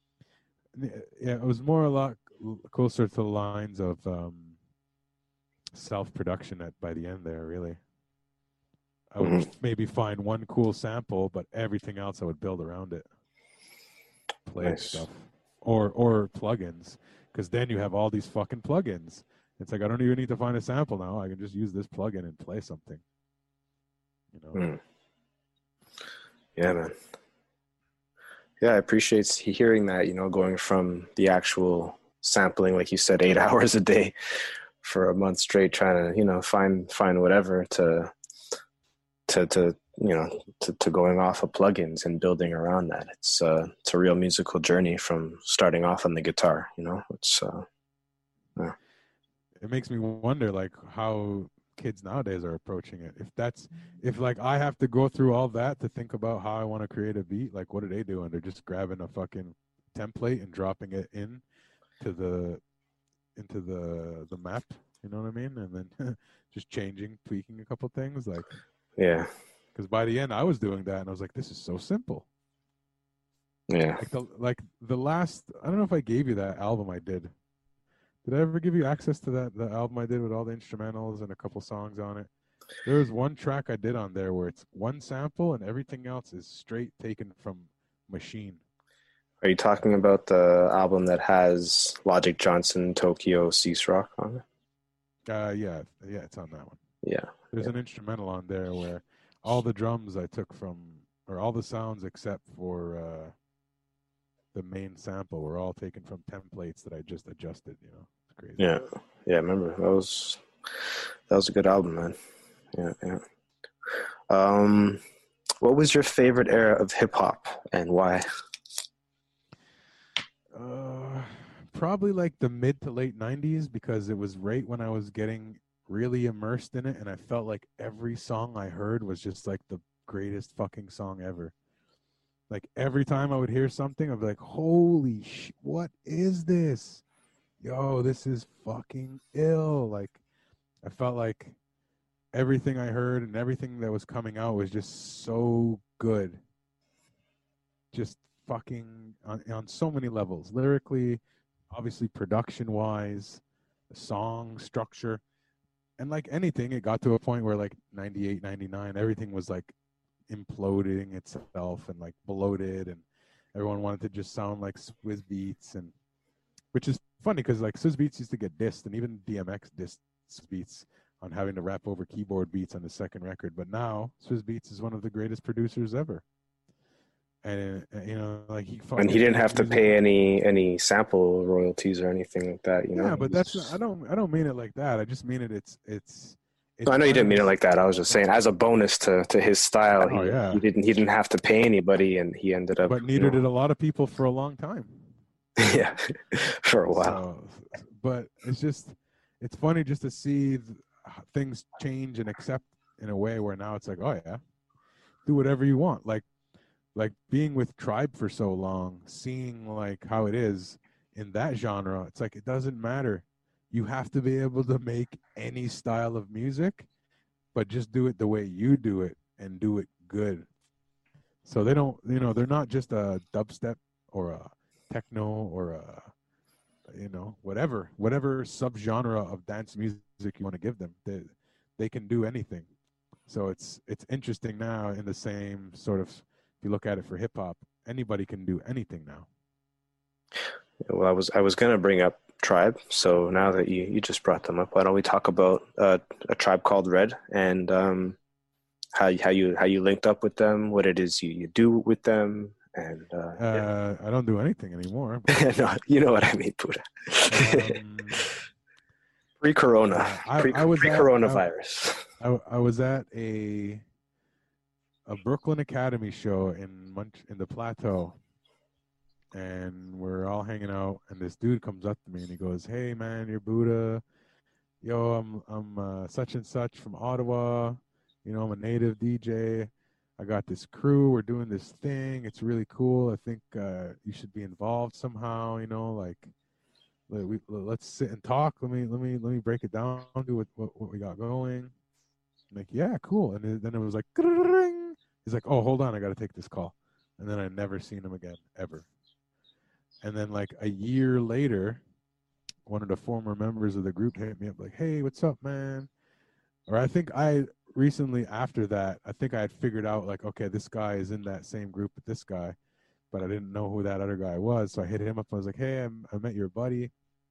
Yeah, it was more a lot closer to the lines of um, self-production at by the end there, really. I would mm-hmm. maybe find one cool sample, but everything else I would build around it. Play nice. Stuff. Or or plugins. Because then you have all these fucking plugins. It's like, I don't even need to find a sample now. I can just use this plugin and play something. You know? Mm. Yeah, man. Yeah, I appreciate hearing that, you know, going from the actual sampling, like you said, eight hours a day for a month straight, trying to, you know, find find whatever to to to you know to, to going off of plugins and building around that. It's uh it's a real musical journey from starting off on the guitar, you know. It's uh yeah. It makes me wonder, like, how kids nowadays are approaching it. If that's if like I have to go through all that to think about how I want to create a beat, like what are they doing? They're just grabbing a fucking template and dropping it in to the into the the map, you know what I mean? And then just changing, tweaking a couple things, like yeah. Because by the end, I was doing that, and I was like, "This is so simple." Yeah. Like the like the last, I don't know if I gave you that album I did. Did I ever give you access to that the album I did with all the instrumentals and a couple songs on it? There was one track I did on there where it's one sample and everything else is straight taken from Machine. Are you talking about the album that has Logic Johnson, Tokyo, Cease Rock on it? Uh, yeah, yeah, it's on that one. Yeah. There's yeah. an instrumental on there where all the drums I took from, or all the sounds except for uh, the main sample were all taken from templates that I just adjusted, you know. It's crazy. Yeah. Yeah, I remember. That was that was a good album, man. Yeah, yeah. Um what was your favorite era of hip hop and why? Uh, probably like the mid to late nineties, because it was right when I was getting really immersed in it, and I felt like every song I heard was just like the greatest fucking song ever. Like every time I would hear something, I'd be like, holy sh, what is this? Yo, this is fucking ill. Like I felt like everything I heard and everything that was coming out was just so good. Just fucking on, on so many levels, lyrically, obviously production wise, song structure, and like anything, it got to a point where like ninety-eight, ninety-nine, everything was like imploding itself and like bloated, and everyone wanted to just sound like Swizz Beatz, and which is funny because like Swizz Beatz used to get dissed, and even D M X dissed Swizz Beatz on having to rap over keyboard beats on the second record, but now Swizz Beatz is one of the greatest producers ever. And uh, you know, like he and he didn't have to pay any any sample royalties or anything like that, you know. Yeah, but that's not, I don't I don't mean it like that. I just mean it. It's it's. it's no, I know you didn't mean it like that. I was just saying, as a bonus to, to his style, oh, he, yeah. he didn't he didn't have to pay anybody, and he ended up. But neither you know, did a lot of people for a long time. Yeah, for a while. So, but it's just it's funny just to see th- things change and accept in a way where now it's like, oh yeah, do whatever you want. Like. Like being with Tribe for so long, seeing like how it is in that genre, it's like it doesn't matter. You have to be able to make any style of music, but just do it the way you do it and do it good. So they don't, you know, they're not just a dubstep or a techno or a, you know, whatever, whatever subgenre of dance music you want to give them. They, they can do anything. So it's it's interesting now in the same sort of. If you look at it for hip hop, anybody can do anything now. Well, I was I was gonna bring up Tribe, so now that you, you just brought them up, why don't we talk about uh, a Tribe Called Red and um, how how you how you linked up with them, what it is you, you do with them, and uh, uh, yeah. I don't do anything anymore. No, you know what I mean, Buddha. Um, pre-corona, I, pre, I was pre-coronavirus. At, I, I was at a. a Brooklyn Academy show in Munch in the Plateau, and we're all hanging out, and this dude comes up to me and he goes, "Hey man, you're Buddha. Yo, I'm I'm uh, such and such from Ottawa. You know, I'm a native D J. I got this crew. We're doing this thing. It's really cool. I think uh, you should be involved somehow. You know, like let, we, let's sit and talk. Let me let me let me break it down. Do what what, what we got going." I'm like, yeah, cool. And then it was like, he's like, oh, hold on, I got to take this call. And then I never seen him again, ever. And then like a year later, one of the former members of the group hit me up like, hey, what's up, man? Or I think I recently after that, I think I had figured out like, okay, this guy is in that same group with this guy, but I didn't know who that other guy was. So I hit him up. I was like, hey, I'm, I met your buddy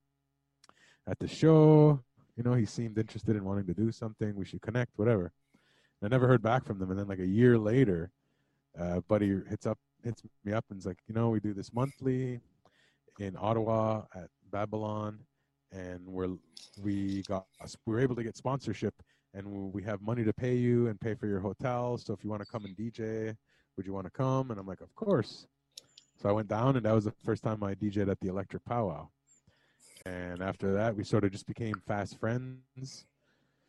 at the show. You know, he seemed interested in wanting to do something. We should connect, whatever. And I never heard back from them. And then like a year later, uh, buddy hits up, hits me up and is like, you know, we do this monthly in Ottawa at Babylon, and we're we got we were able to get sponsorship, and we have money to pay you and pay for your hotel. So if you want to come and D J, would you want to come? And I'm like, of course. So I went down, and that was the first time I D J'd at the Electric Powwow. And after that, we sort of just became fast friends. You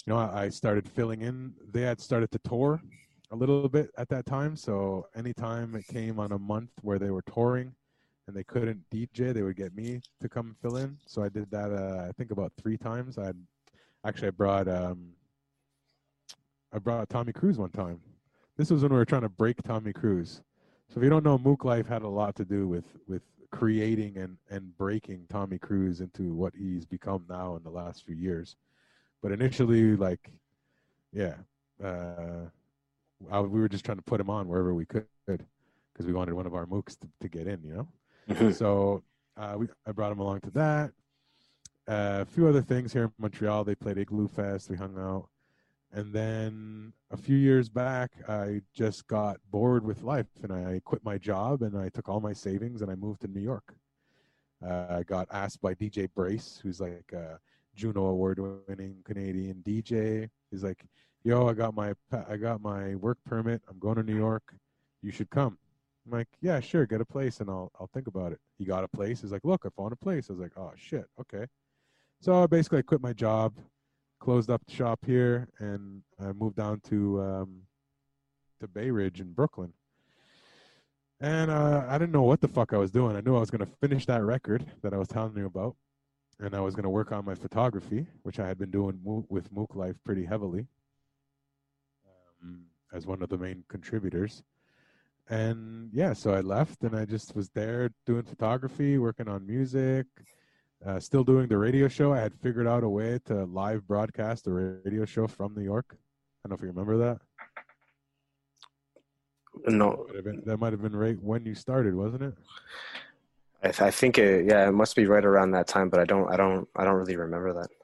you know, I, I started filling in. They had started to tour a little bit at that time, so anytime it came on a month where they were touring and they couldn't D J, they would get me to come fill in. So I did that, uh, I think about three times. I actually I brought um, I brought Tommy Cruise one time. This was when we were trying to break Tommy Cruise. So if you don't know, Mook Life had a lot to do with with creating and and breaking Tommy Cruise into what he's become now in the last few years. But initially, like, yeah, uh, I, we were just trying to put him on wherever we could because we wanted one of our mooks to, to get in, you know. Mm-hmm. So uh, we I brought him along to that. Uh, a few other things here in Montreal. They played Igloo Fest. We hung out. And then a few years back, I just got bored with life, and I quit my job, and I took all my savings, and I moved to New York. Uh, I got asked by D J Brace, who's like a Juno Award-winning Canadian D J. He's like, "Yo, I got my I got my work permit. I'm going to New York. You should come." I'm like, "Yeah, sure. Get a place, and I'll I'll think about it." He got a place. He's like, "Look, I found a place." I was like, "Oh shit, okay." So basically, I quit my job, closed up shop here, and I moved down to um, to Bay Ridge in Brooklyn. And uh, I didn't know what the fuck I was doing. I knew I was going to finish that record that I was telling you about, and I was going to work on my photography, which I had been doing mo- with Mook Life pretty heavily um, as one of the main contributors. And yeah, so I left, and I just was there doing photography, working on music, Uh, still doing the radio show. I had figured out a way to live broadcast the radio show from New York. I don't know if you remember that. No. That might have been, that might have been right when you started, wasn't it? I, th- I think it, yeah, it must be right around that time, but I don't, I don't, I don't really remember that.